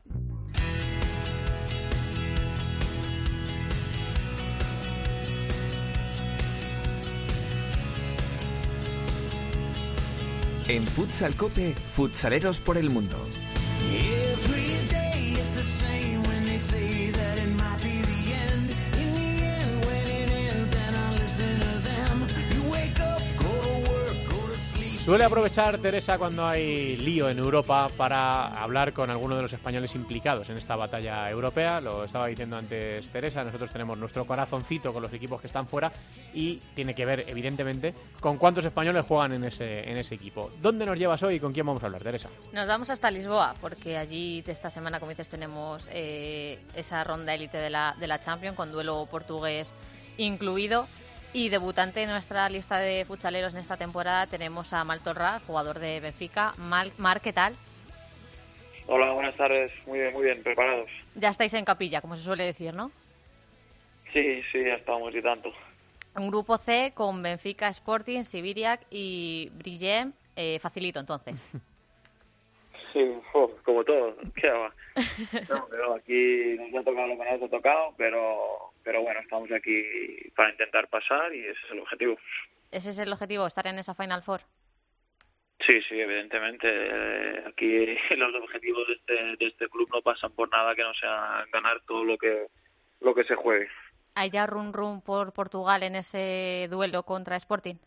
En Futsal Cope, futsaleros por el mundo. Suele aprovechar Teresa cuando hay lío en Europa para hablar con alguno de los españoles implicados en esta batalla europea. Lo estaba diciendo antes Teresa, nosotros tenemos nuestro corazoncito con los equipos que están fuera y tiene que ver, evidentemente, con cuántos españoles juegan en ese, en ese equipo. ¿Dónde nos llevas hoy y con quién vamos a hablar, Teresa? Nos vamos hasta Lisboa, porque allí esta semana, como dices, tenemos eh, esa ronda élite de la, de la Champions, con duelo portugués incluido. Y debutante en nuestra lista de futsaleros en esta temporada tenemos a Mal Torra, jugador de Benfica. Mal, Mar, ¿qué tal? Hola, buenas tardes. Muy bien, muy bien, preparados. Ya estáis en capilla, como se suele decir, ¿no? Sí, sí, ya estamos y tanto. Un grupo C con Benfica, Sporting, Sibiriak y Brillem. Eh, facilito, entonces. Sí, oh, como todo. ¿Qué va? No, pero aquí nos ha tocado lo que nos ha tocado, pero, pero bueno, estamos aquí para intentar pasar y ese es el objetivo. ¿Ese es el objetivo, estar en esa Final Four? Sí, sí, evidentemente. Eh, aquí los objetivos de este, de este club no pasan por nada que no sea ganar todo lo que lo que se juegue. ¿Hay ya run run por Portugal en ese duelo contra Sporting?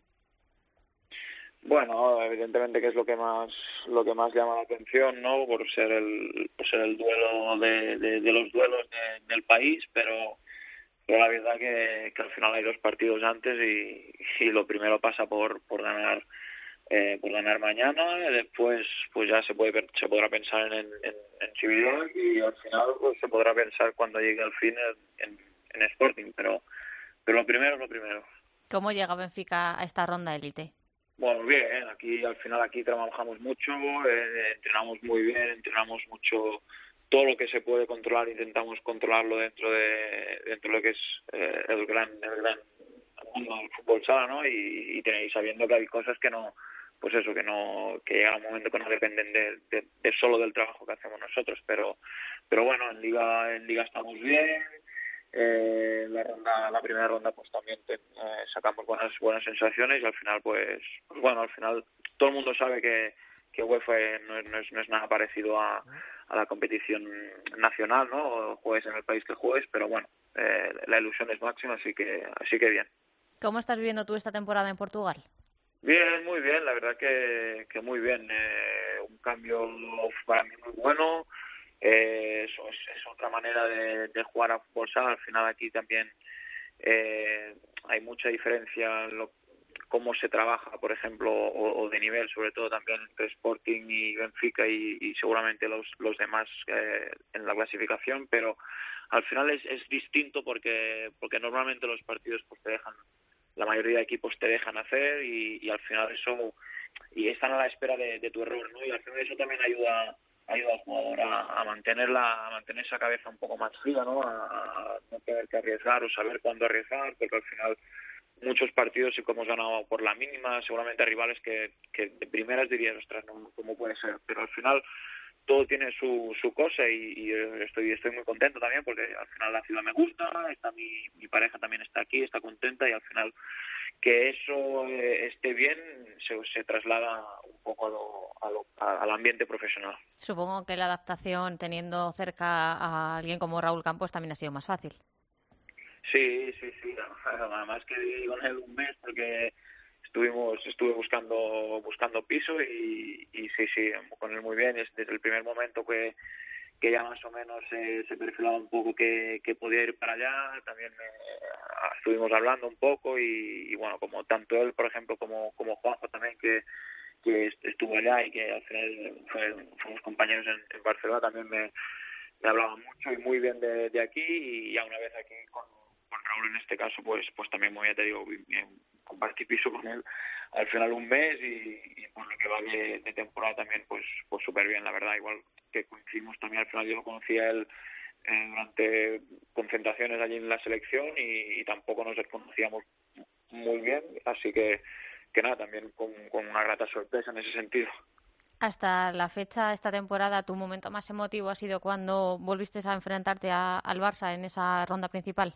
Bueno, evidentemente que es lo que más lo que más llama la atención, ¿no? Por ser el por ser el duelo de, de, de los duelos de, del país, pero pero la verdad que, que al final hay dos partidos antes y, y lo primero pasa por por ganar eh, por ganar mañana, y después pues ya se puede se podrá pensar en en, en Cividad y al final pues se podrá pensar cuando llegue al fin en, en, en Sporting, pero pero lo primero es lo primero. ¿Cómo llega Benfica a esta ronda élite? Bueno, bien, aquí al final aquí trabajamos mucho, eh, entrenamos muy bien, entrenamos mucho, todo lo que se puede controlar intentamos controlarlo dentro de dentro de lo que es eh, el gran el gran mundo del fútbol sala, ¿no? Y, y tenéis sabiendo que hay cosas que no, pues eso, que no que llega un momento que no dependen de, de, de solo del trabajo que hacemos nosotros, pero pero bueno, en liga en liga estamos bien. Eh, la ronda la primera ronda pues también te, eh, sacamos buenas buenas sensaciones y al final pues, pues bueno al final todo el mundo sabe que que UEFA no es, no es, no es nada parecido a, a la competición nacional, ¿no? O juegues en el país que juegues, pero bueno, eh, la ilusión es máxima, así que así que bien. ¿Cómo estás viviendo tú esta temporada en Portugal? Bien, muy bien, la verdad que, que muy bien, eh, un cambio para mí muy bueno. Eh, eso es, es otra manera de, de jugar a fútbol sala. Al final aquí también eh, hay mucha diferencia en lo, cómo se trabaja, por ejemplo, o, o de nivel, sobre todo también entre Sporting y Benfica y, y seguramente los, los demás eh, en la clasificación, pero al final es, es distinto porque porque normalmente los partidos pues te dejan, la mayoría de equipos te dejan hacer y, y al final eso, y están a la espera de, de tu error, ¿no? Y al final eso también ayuda ayuda al jugador a, a mantenerla, a mantener esa cabeza un poco más fría, ¿no? A, a no tener que arriesgar o saber cuándo arriesgar, porque al final muchos partidos y como hemos ganado por la mínima, seguramente rivales que, que de primeras dirías, ostras, no, ¿cómo puede ser? Pero al final todo tiene su, su cosa y, y estoy estoy muy contento también porque al final la ciudad me gusta, está mi, mi pareja también está aquí, está contenta y al final que eso eh, esté bien se, se traslada un poco a lo, a lo, a, al ambiente profesional. Supongo que la adaptación teniendo cerca a alguien como Raúl Campos también ha sido más fácil. Sí, sí, sí, además que viví con él un mes porque estuvimos estuve buscando buscando piso y, y sí, sí, con él muy bien. Desde el primer momento que que ya más o menos eh, se perfilaba un poco que, que podía ir para allá, también eh, estuvimos hablando un poco y, y bueno, como tanto él, por ejemplo, como como Juanjo también, que que estuvo allá y que al final fue, fuimos compañeros en, en Barcelona, también me, me hablaban mucho y muy bien de, de aquí y ya una vez aquí con, con Raúl en este caso, pues pues también muy bien, te digo, compartí piso con él al final un mes y, y por lo que va de, de temporada también pues pues súper bien, la verdad, igual que coincidimos también al final, yo lo conocía a él eh, durante concentraciones allí en la selección y, y tampoco nos desconocíamos muy bien, así que que nada, también con, con una grata sorpresa en ese sentido. Hasta la fecha, esta temporada, ¿tu momento más emotivo ha sido cuando volviste a enfrentarte a, al Barça en esa ronda principal?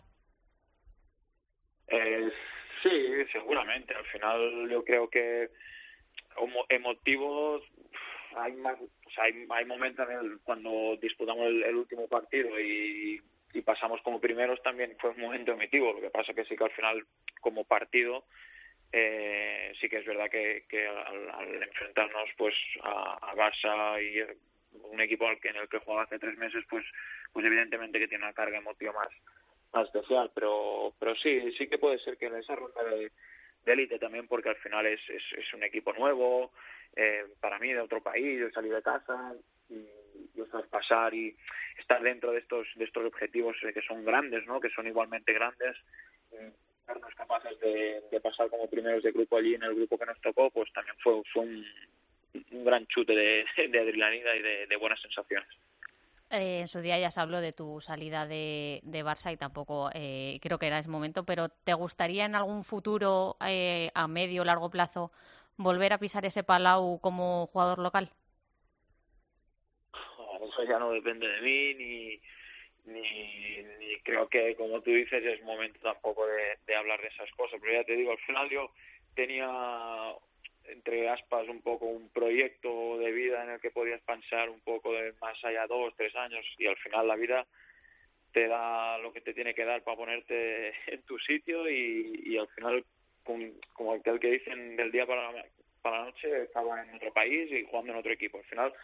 Eh, sí, seguramente. Al final yo creo que emotivos hay más, o sea, hay, hay momentos en el, cuando disputamos el, el último partido y, y pasamos como primeros también fue un momento emotivo. Lo que pasa que sí que al final como partido eh, sí que es verdad que, que al, al enfrentarnos pues a, a Barça y un equipo al que, en el que jugaba hace tres meses pues pues evidentemente que tiene una carga emotiva más más especial, pero pero sí sí que puede ser que en esa ronda de de élite también, porque al final es es, es un equipo nuevo, eh, para mí de otro país, yo salí de casa y, y ostras, pasar y estar dentro de estos de estos objetivos que son grandes, ¿no? Que son igualmente grandes, sernos capaces de, de pasar como primeros de grupo allí en el grupo que nos tocó, pues también fue, fue un, un gran chute de, de adrenalina y de, de buenas sensaciones. Eh, en su día ya se habló de tu salida de, de Barça y tampoco eh, creo que era ese momento, pero ¿te gustaría en algún futuro, eh, a medio o largo plazo, volver a pisar ese Palau como jugador local? Eso ya no depende de mí, ni, ni, ni creo que, como tú dices, es momento tampoco de, de hablar de esas cosas. Pero ya te digo, al final yo tenía, entre aspas, un poco un proyecto de vida en el que podías pensar un poco de más allá, dos, tres años, y al final la vida te da lo que te tiene que dar para ponerte en tu sitio, y, y al final, con, como aquel que dicen, del día para la, para la noche estaba en otro país y jugando en otro equipo. Al final,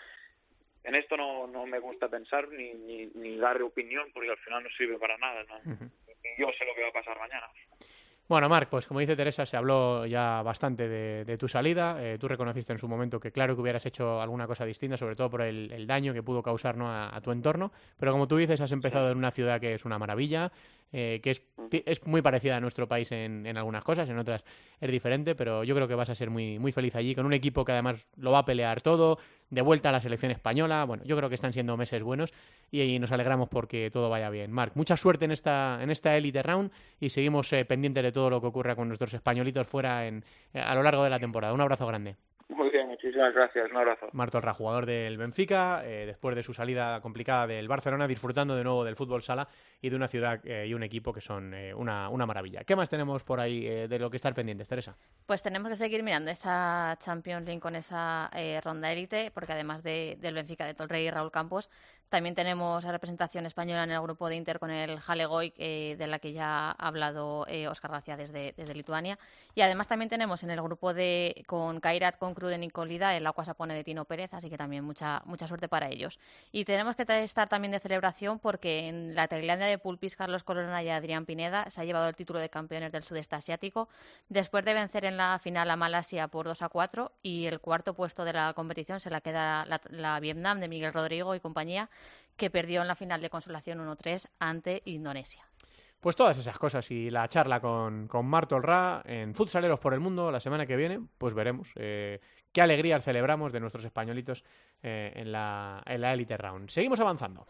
en esto no, no me gusta pensar ni, ni, ni dar opinión, porque al final no sirve para nada, ¿no? Uh-huh. Yo sé lo que va a pasar mañana. Bueno, Marc, pues como dice Teresa, se habló ya bastante de, de tu salida. Eh, tú reconociste en su momento que claro que hubieras hecho alguna cosa distinta, sobre todo por el, el daño que pudo causar, ¿no?, a, a tu entorno. Pero como tú dices, has empezado sí. en una ciudad que es una maravilla, eh, que es, es muy parecida a nuestro país en, en algunas cosas, en otras es diferente, pero yo creo que vas a ser muy, muy feliz allí, con un equipo que además lo va a pelear todo, de vuelta a la selección española. Bueno, yo creo que están siendo meses buenos y, y nos alegramos porque todo vaya bien. Marc, mucha suerte en esta en esta Elite Round y seguimos eh, pendientes de todo lo que ocurra con nuestros españolitos fuera en, eh, a lo largo de la temporada. Un abrazo grande. Muy bien, muchísimas gracias, un abrazo. Marc Torra, jugador del Benfica, eh, después de su salida complicada del Barcelona, disfrutando de nuevo del fútbol sala y de una ciudad eh, y un equipo que son eh, una, una maravilla. ¿Qué más tenemos por ahí eh, de lo que estar pendientes, Teresa? Pues tenemos que seguir mirando esa Champions League con esa eh, ronda élite, porque además de, del Benfica, de Tolrey y Raúl Campos, también tenemos a representación española en el grupo de Inter con el Halegoic, eh, de la que ya ha hablado eh, Óscar García desde, desde Lituania. Y además también tenemos en el grupo de con Kairat, con Cruden y Colida el Aqua Sapone de Tino Pérez, así que también mucha mucha suerte para ellos. Y tenemos que estar también de celebración porque en la Tailandia de Pulpis, Carlos Corona y Adrián Pineda se ha llevado el título de campeones del sudeste asiático después de vencer en la final a Malasia por dos a cuatro, y el cuarto puesto de la competición se la queda la, la Vietnam de Miguel Rodrigo y compañía, que perdió en la final de consolación uno tres ante Indonesia. Pues todas esas cosas y la charla con, con Marc Torra en Futsaleros por el Mundo la semana que viene, pues veremos eh, qué alegrías celebramos de nuestros españolitos eh, en la, en la Elite Round. Seguimos avanzando.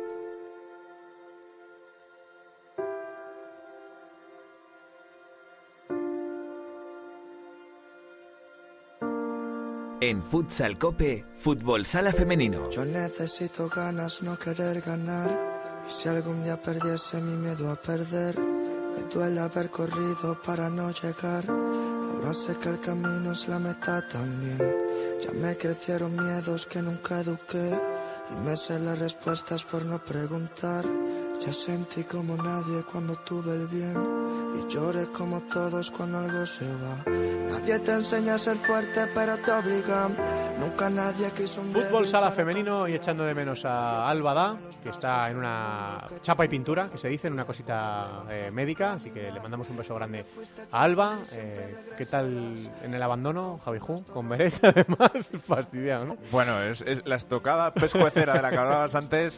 En Futsal Cope, Fútbol Sala Femenino. Yo necesito ganas, no querer ganar. Y si algún día perdiese mi miedo a perder, me duele haber corrido para no llegar. Ahora sé que el camino es la meta también. Ya me crecieron miedos que nunca eduqué, y me sé las respuestas por no preguntar. Ya sentí como nadie cuando tuve el bien, y lloré como todos cuando algo se va. Nadie te enseña a ser fuerte, pero te obligan. Nunca nadie quiso un Fútbol Sala Femenino, y echando de menos a Alba Da, que está en una chapa y pintura, que se dice, en una cosita eh, médica, así que le mandamos un beso grande a Alba. Eh, ¿Qué tal en el abandono, Javiju? Con Beret, además, fastidiado, ¿no? Bueno, es, es la estocada pescuecera de la que hablabas antes.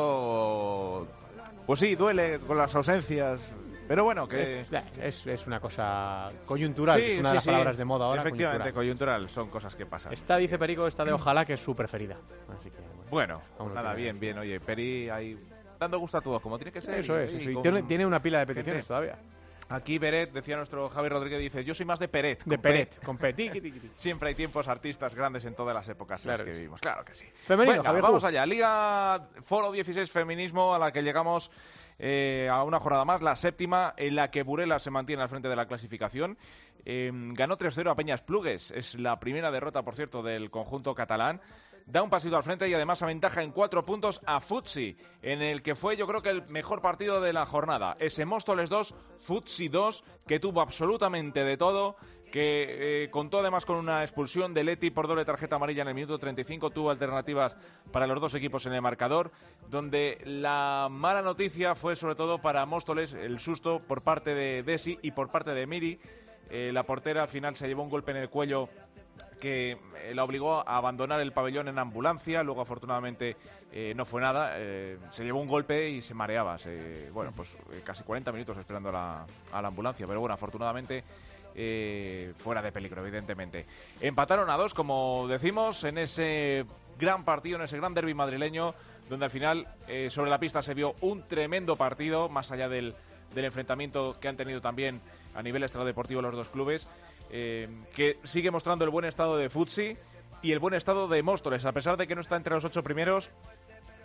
Esto... Pues sí, duele con las ausencias, pero bueno, que... Es, es, es una cosa coyuntural, sí, es una sí, de las sí. palabras de moda ahora. Efectivamente, coyuntural. coyuntural, son cosas que pasan. Esta, dice Perico, esta de ojalá, que es su preferida. Así que, bueno, bueno nada, bien, bien. Oye, Peri, ahí dando gusto a todos, como tiene que ser. Eso es, y, y tiene, tiene una pila de peticiones gente. todavía. Aquí Peret, decía nuestro Javi Rodríguez, dice, yo soy más de Peret. De Peret, con Petit. Siempre hay tiempos artistas grandes en todas las épocas claro en las que sí. vivimos. Claro que sí. Femenino, Venga, vamos allá. Liga Foro dieciséis Feminismo, a la que llegamos eh, a una jornada más, la séptima, en la que Burela se mantiene al frente de la clasificación. Eh, ganó tres cero a Peñas Plugues. Es la primera derrota, por cierto, del conjunto catalán. Da un pasito al frente y además aventaja en cuatro puntos a Futsi, en el que fue yo creo que el mejor partido de la jornada. Ese Móstoles dos, Futsi dos, que tuvo absolutamente de todo, que eh, contó además con una expulsión de Leti por doble tarjeta amarilla en el minuto treinta y cinco, tuvo alternativas para los dos equipos en el marcador, donde la mala noticia fue sobre todo para Móstoles, el susto por parte de Desi y por parte de Miri. Eh, la portera al final se llevó un golpe en el cuello que eh, la obligó a abandonar el pabellón en ambulancia. Luego afortunadamente eh, no fue nada, eh, se llevó un golpe y se mareaba, se, bueno pues eh, casi cuarenta minutos esperando a la, a la ambulancia, pero bueno, afortunadamente eh, fuera de peligro, evidentemente. Empataron a dos, como decimos, en ese gran partido, en ese gran derbi madrileño, donde al final eh, sobre la pista se vio un tremendo partido, más allá del, del enfrentamiento que han tenido también a nivel extradeportivo los dos clubes, eh, que sigue mostrando el buen estado de Futsi y el buen estado de Móstoles. A pesar de que no está entre los ocho primeros,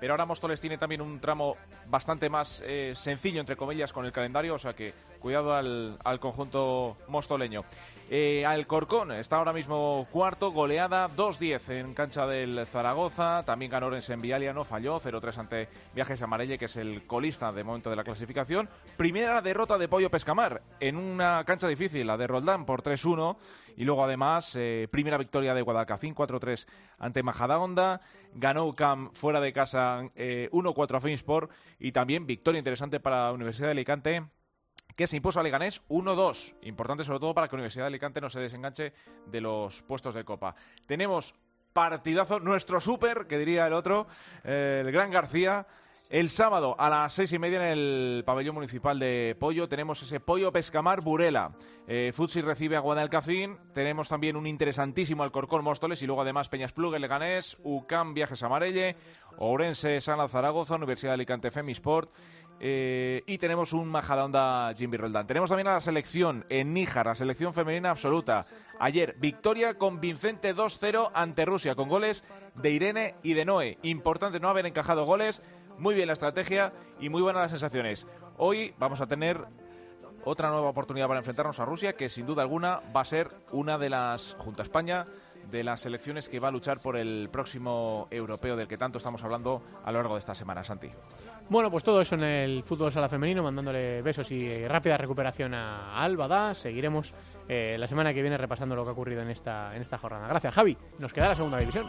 pero ahora Móstoles tiene también un tramo bastante más eh, sencillo, entre comillas, con el calendario, o sea que cuidado al, al conjunto mostoleño. Eh, Alcorcón está ahora mismo cuarto, goleada dos diez en cancha del Zaragoza. También ganó Orense en Vialia, no falló, cero tres ante Viajes Amarelle, que es el colista de momento de la clasificación. Primera derrota de Pollo Pescamar en una cancha difícil, la de Roldán, por tres uno. Y luego además, eh, primera victoria de Guadalcacín, cuatro tres ante Majadahonda. Ganó U C A M fuera de casa eh, uno cuatro a Feinsport. Y también victoria interesante para la Universidad de Alicante, que se impuso a Leganés uno dos. Importante sobre todo para que la Universidad de Alicante no se desenganche de los puestos de Copa. Tenemos partidazo, nuestro súper, que diría el otro, eh, el Gran García. El sábado a las seis y media en el pabellón municipal de Pollo tenemos ese Pollo Pescamar Burela. Eh, Futsi recibe a Guadalcacín. Tenemos también un interesantísimo Alcorcón Móstoles y luego además Peñasplugue Leganés, U C A M Viajes Amarelle, Ourense Sala Zaragoza, Universidad de Alicante Femisport. Eh, y tenemos un Majadahonda Jimmy Roldán. Tenemos también a la selección en Níjar, la selección femenina absoluta. Ayer, victoria convincente dos cero ante Rusia, con goles de Irene y de Noé. Importante no haber encajado goles. Muy bien la estrategia y muy buenas las sensaciones. Hoy vamos a tener otra nueva oportunidad para enfrentarnos a Rusia, que sin duda alguna va a ser una de las, junto a España, de las selecciones que va a luchar por el próximo europeo del que tanto estamos hablando a lo largo de esta semana, Santi. Bueno, pues todo eso en el fútbol sala femenino, mandándole besos y eh, rápida recuperación a Álvada. Seguiremos eh, la semana que viene repasando lo que ha ocurrido en esta, en esta jornada. Gracias, Javi. Nos queda la segunda división.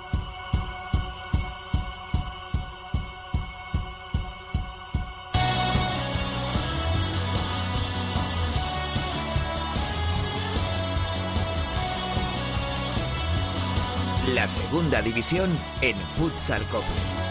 La segunda división en Futsal Cope.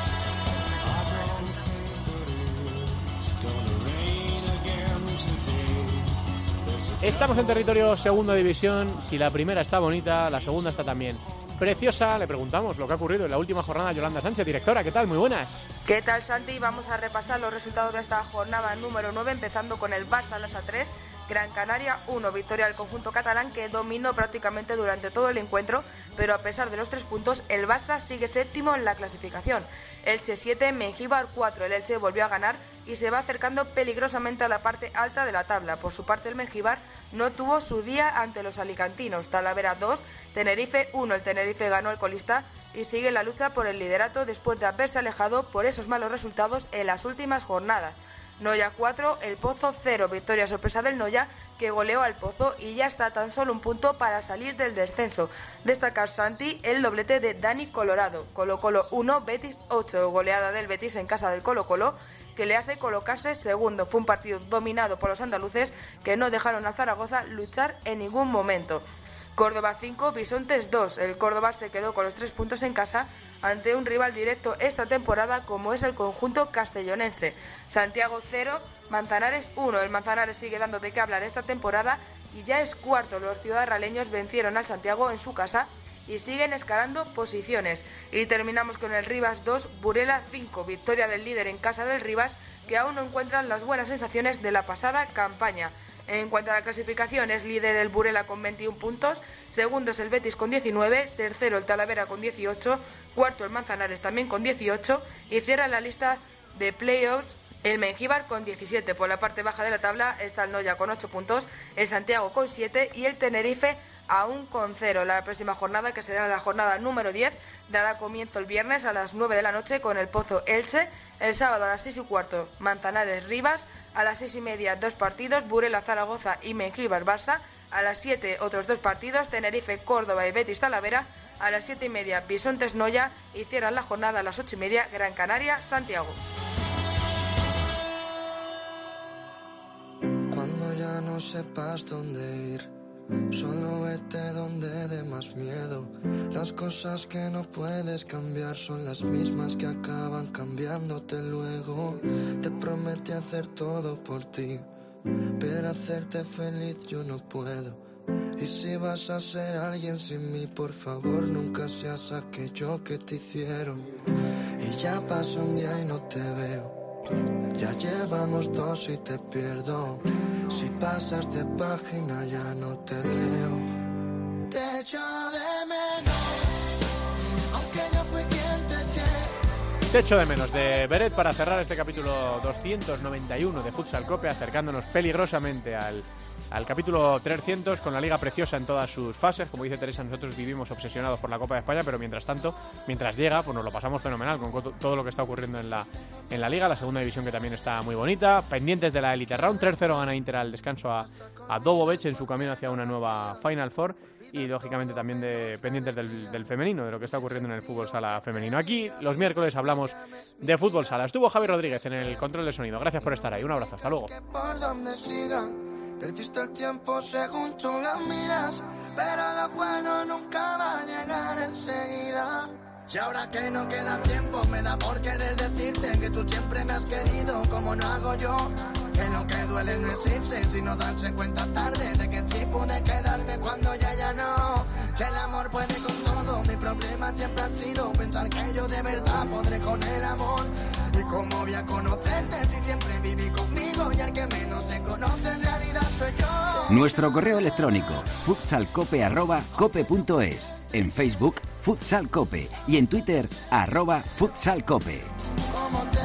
Estamos en territorio segunda división. Si la primera está bonita, la segunda está también preciosa. Le preguntamos lo que ha ocurrido en la última jornada a Yolanda Sánchez, directora. ¿Qué tal? Muy buenas. ¿Qué tal, Santi? Vamos a repasar los resultados de esta jornada número nueve, empezando con el Barça Lassa tres, Gran Canaria uno, victoria del conjunto catalán que dominó prácticamente durante todo el encuentro, pero a pesar de los tres puntos, el Barça sigue séptimo en la clasificación. Elche siete, Mengíbar cuatro, el Elche volvió a ganar y se va acercando peligrosamente a la parte alta de la tabla. Por su parte, el Mengíbar no tuvo su día ante los alicantinos. Talavera dos, Tenerife uno, el Tenerife ganó el colista y sigue la lucha por el liderato después de haberse alejado por esos malos resultados en las últimas jornadas. Noya cuatro, el Pozo cero, victoria sorpresa del Noya que goleó al Pozo y ya está tan solo un punto para salir del descenso. Destacar, Santi, el doblete de Dani Colorado. Colo Colo uno, Betis ocho, goleada del Betis en casa del Colo Colo que le hace colocarse segundo. Fue un partido dominado por los andaluces que no dejaron a Zaragoza luchar en ningún momento. Córdoba cinco, Bisontes dos, el Córdoba se quedó con los tres puntos en casa ante un rival directo esta temporada como es el conjunto castellonense. Santiago cero, Manzanares uno, el Manzanares sigue dando de qué hablar esta temporada y ya es cuarto. Los ciudadraleños vencieron al Santiago en su casa y siguen escalando posiciones. Y terminamos con el Rivas dos, Burela cinco, victoria del líder en casa del Rivas que aún no encuentran las buenas sensaciones de la pasada campaña. En cuanto a la clasificación, es líder el Burela con veintiún puntos, segundo es el Betis con diecinueve, tercero el Talavera con dieciocho, cuarto el Manzanares también con dieciocho y cierra la lista de playoffs el Mengíbar con diecisiete. Por la parte baja de la tabla está el Noya con ocho puntos, el Santiago con siete y el Tenerife aún con cero. La próxima jornada, que será la jornada número diez, dará comienzo el viernes a las nueve de la noche con el Pozo Elche, el sábado a las seis y cuarto Manzanares Rivas, a las seis y media dos partidos, Burela Zaragoza y Mengíbar Barça, a las siete otros dos partidos, Tenerife Córdoba y Betis Talavera, a las siete y media Bisontes Noya y cierran la jornada a las ocho y media Gran Canaria Santiago. Cuando ya no sepas dónde ir, solo vete donde dé más miedo. Las cosas que no puedes cambiar son las mismas que acaban cambiándote luego. Te prometí hacer todo por ti, pero hacerte feliz yo no puedo. Y si vas a ser alguien sin mí, por favor nunca seas aquello que te hicieron. Y ya pasó un día y no te veo, ya llevamos dos y te pierdo. Si pasas de página ya no te leo. Te echo de menos, aunque yo fui quien te eché. Te echo de menos de Beret para cerrar este capítulo doscientos noventa y uno de Futsal Cope, acercándonos peligrosamente al, al capítulo trescientos, con la Liga preciosa en todas sus fases. Como dice Teresa, nosotros vivimos obsesionados por la Copa de España, pero mientras tanto, mientras llega, pues nos lo pasamos fenomenal con todo lo que está ocurriendo en la, en la Liga, la segunda división que también está muy bonita, pendientes de la Elite Round. tres cero gana Inter al descanso a, a Dobovec en su camino hacia una nueva Final Four, y lógicamente también de pendientes del, del femenino, de lo que está ocurriendo en el fútbol sala femenino. Aquí los miércoles hablamos de fútbol sala. Estuvo Javi Rodríguez en el control de sonido. Gracias por estar ahí, un abrazo, hasta luego. Por donde siga, perdiste el tiempo según tú la miras, pero lo bueno nunca va a llegar enseguida. Y ahora que no queda tiempo, me da por querer decirte que tú siempre me has querido como no hago yo. Que lo que duele no es irse, sino darse cuenta tarde de que sí pude quedarme cuando ya ya no. Si el amor puede con todo, mi problema siempre ha sido pensar que yo de verdad podré con el amor. Y cómo voy a conocerte si siempre viví conmigo y el que menos se conoce en realidad soy yo. Nuestro correo electrónico futsalcope arroba cope punto es, en Facebook Futsal Cope y en Twitter arroba futsalcope. ¿Cómo te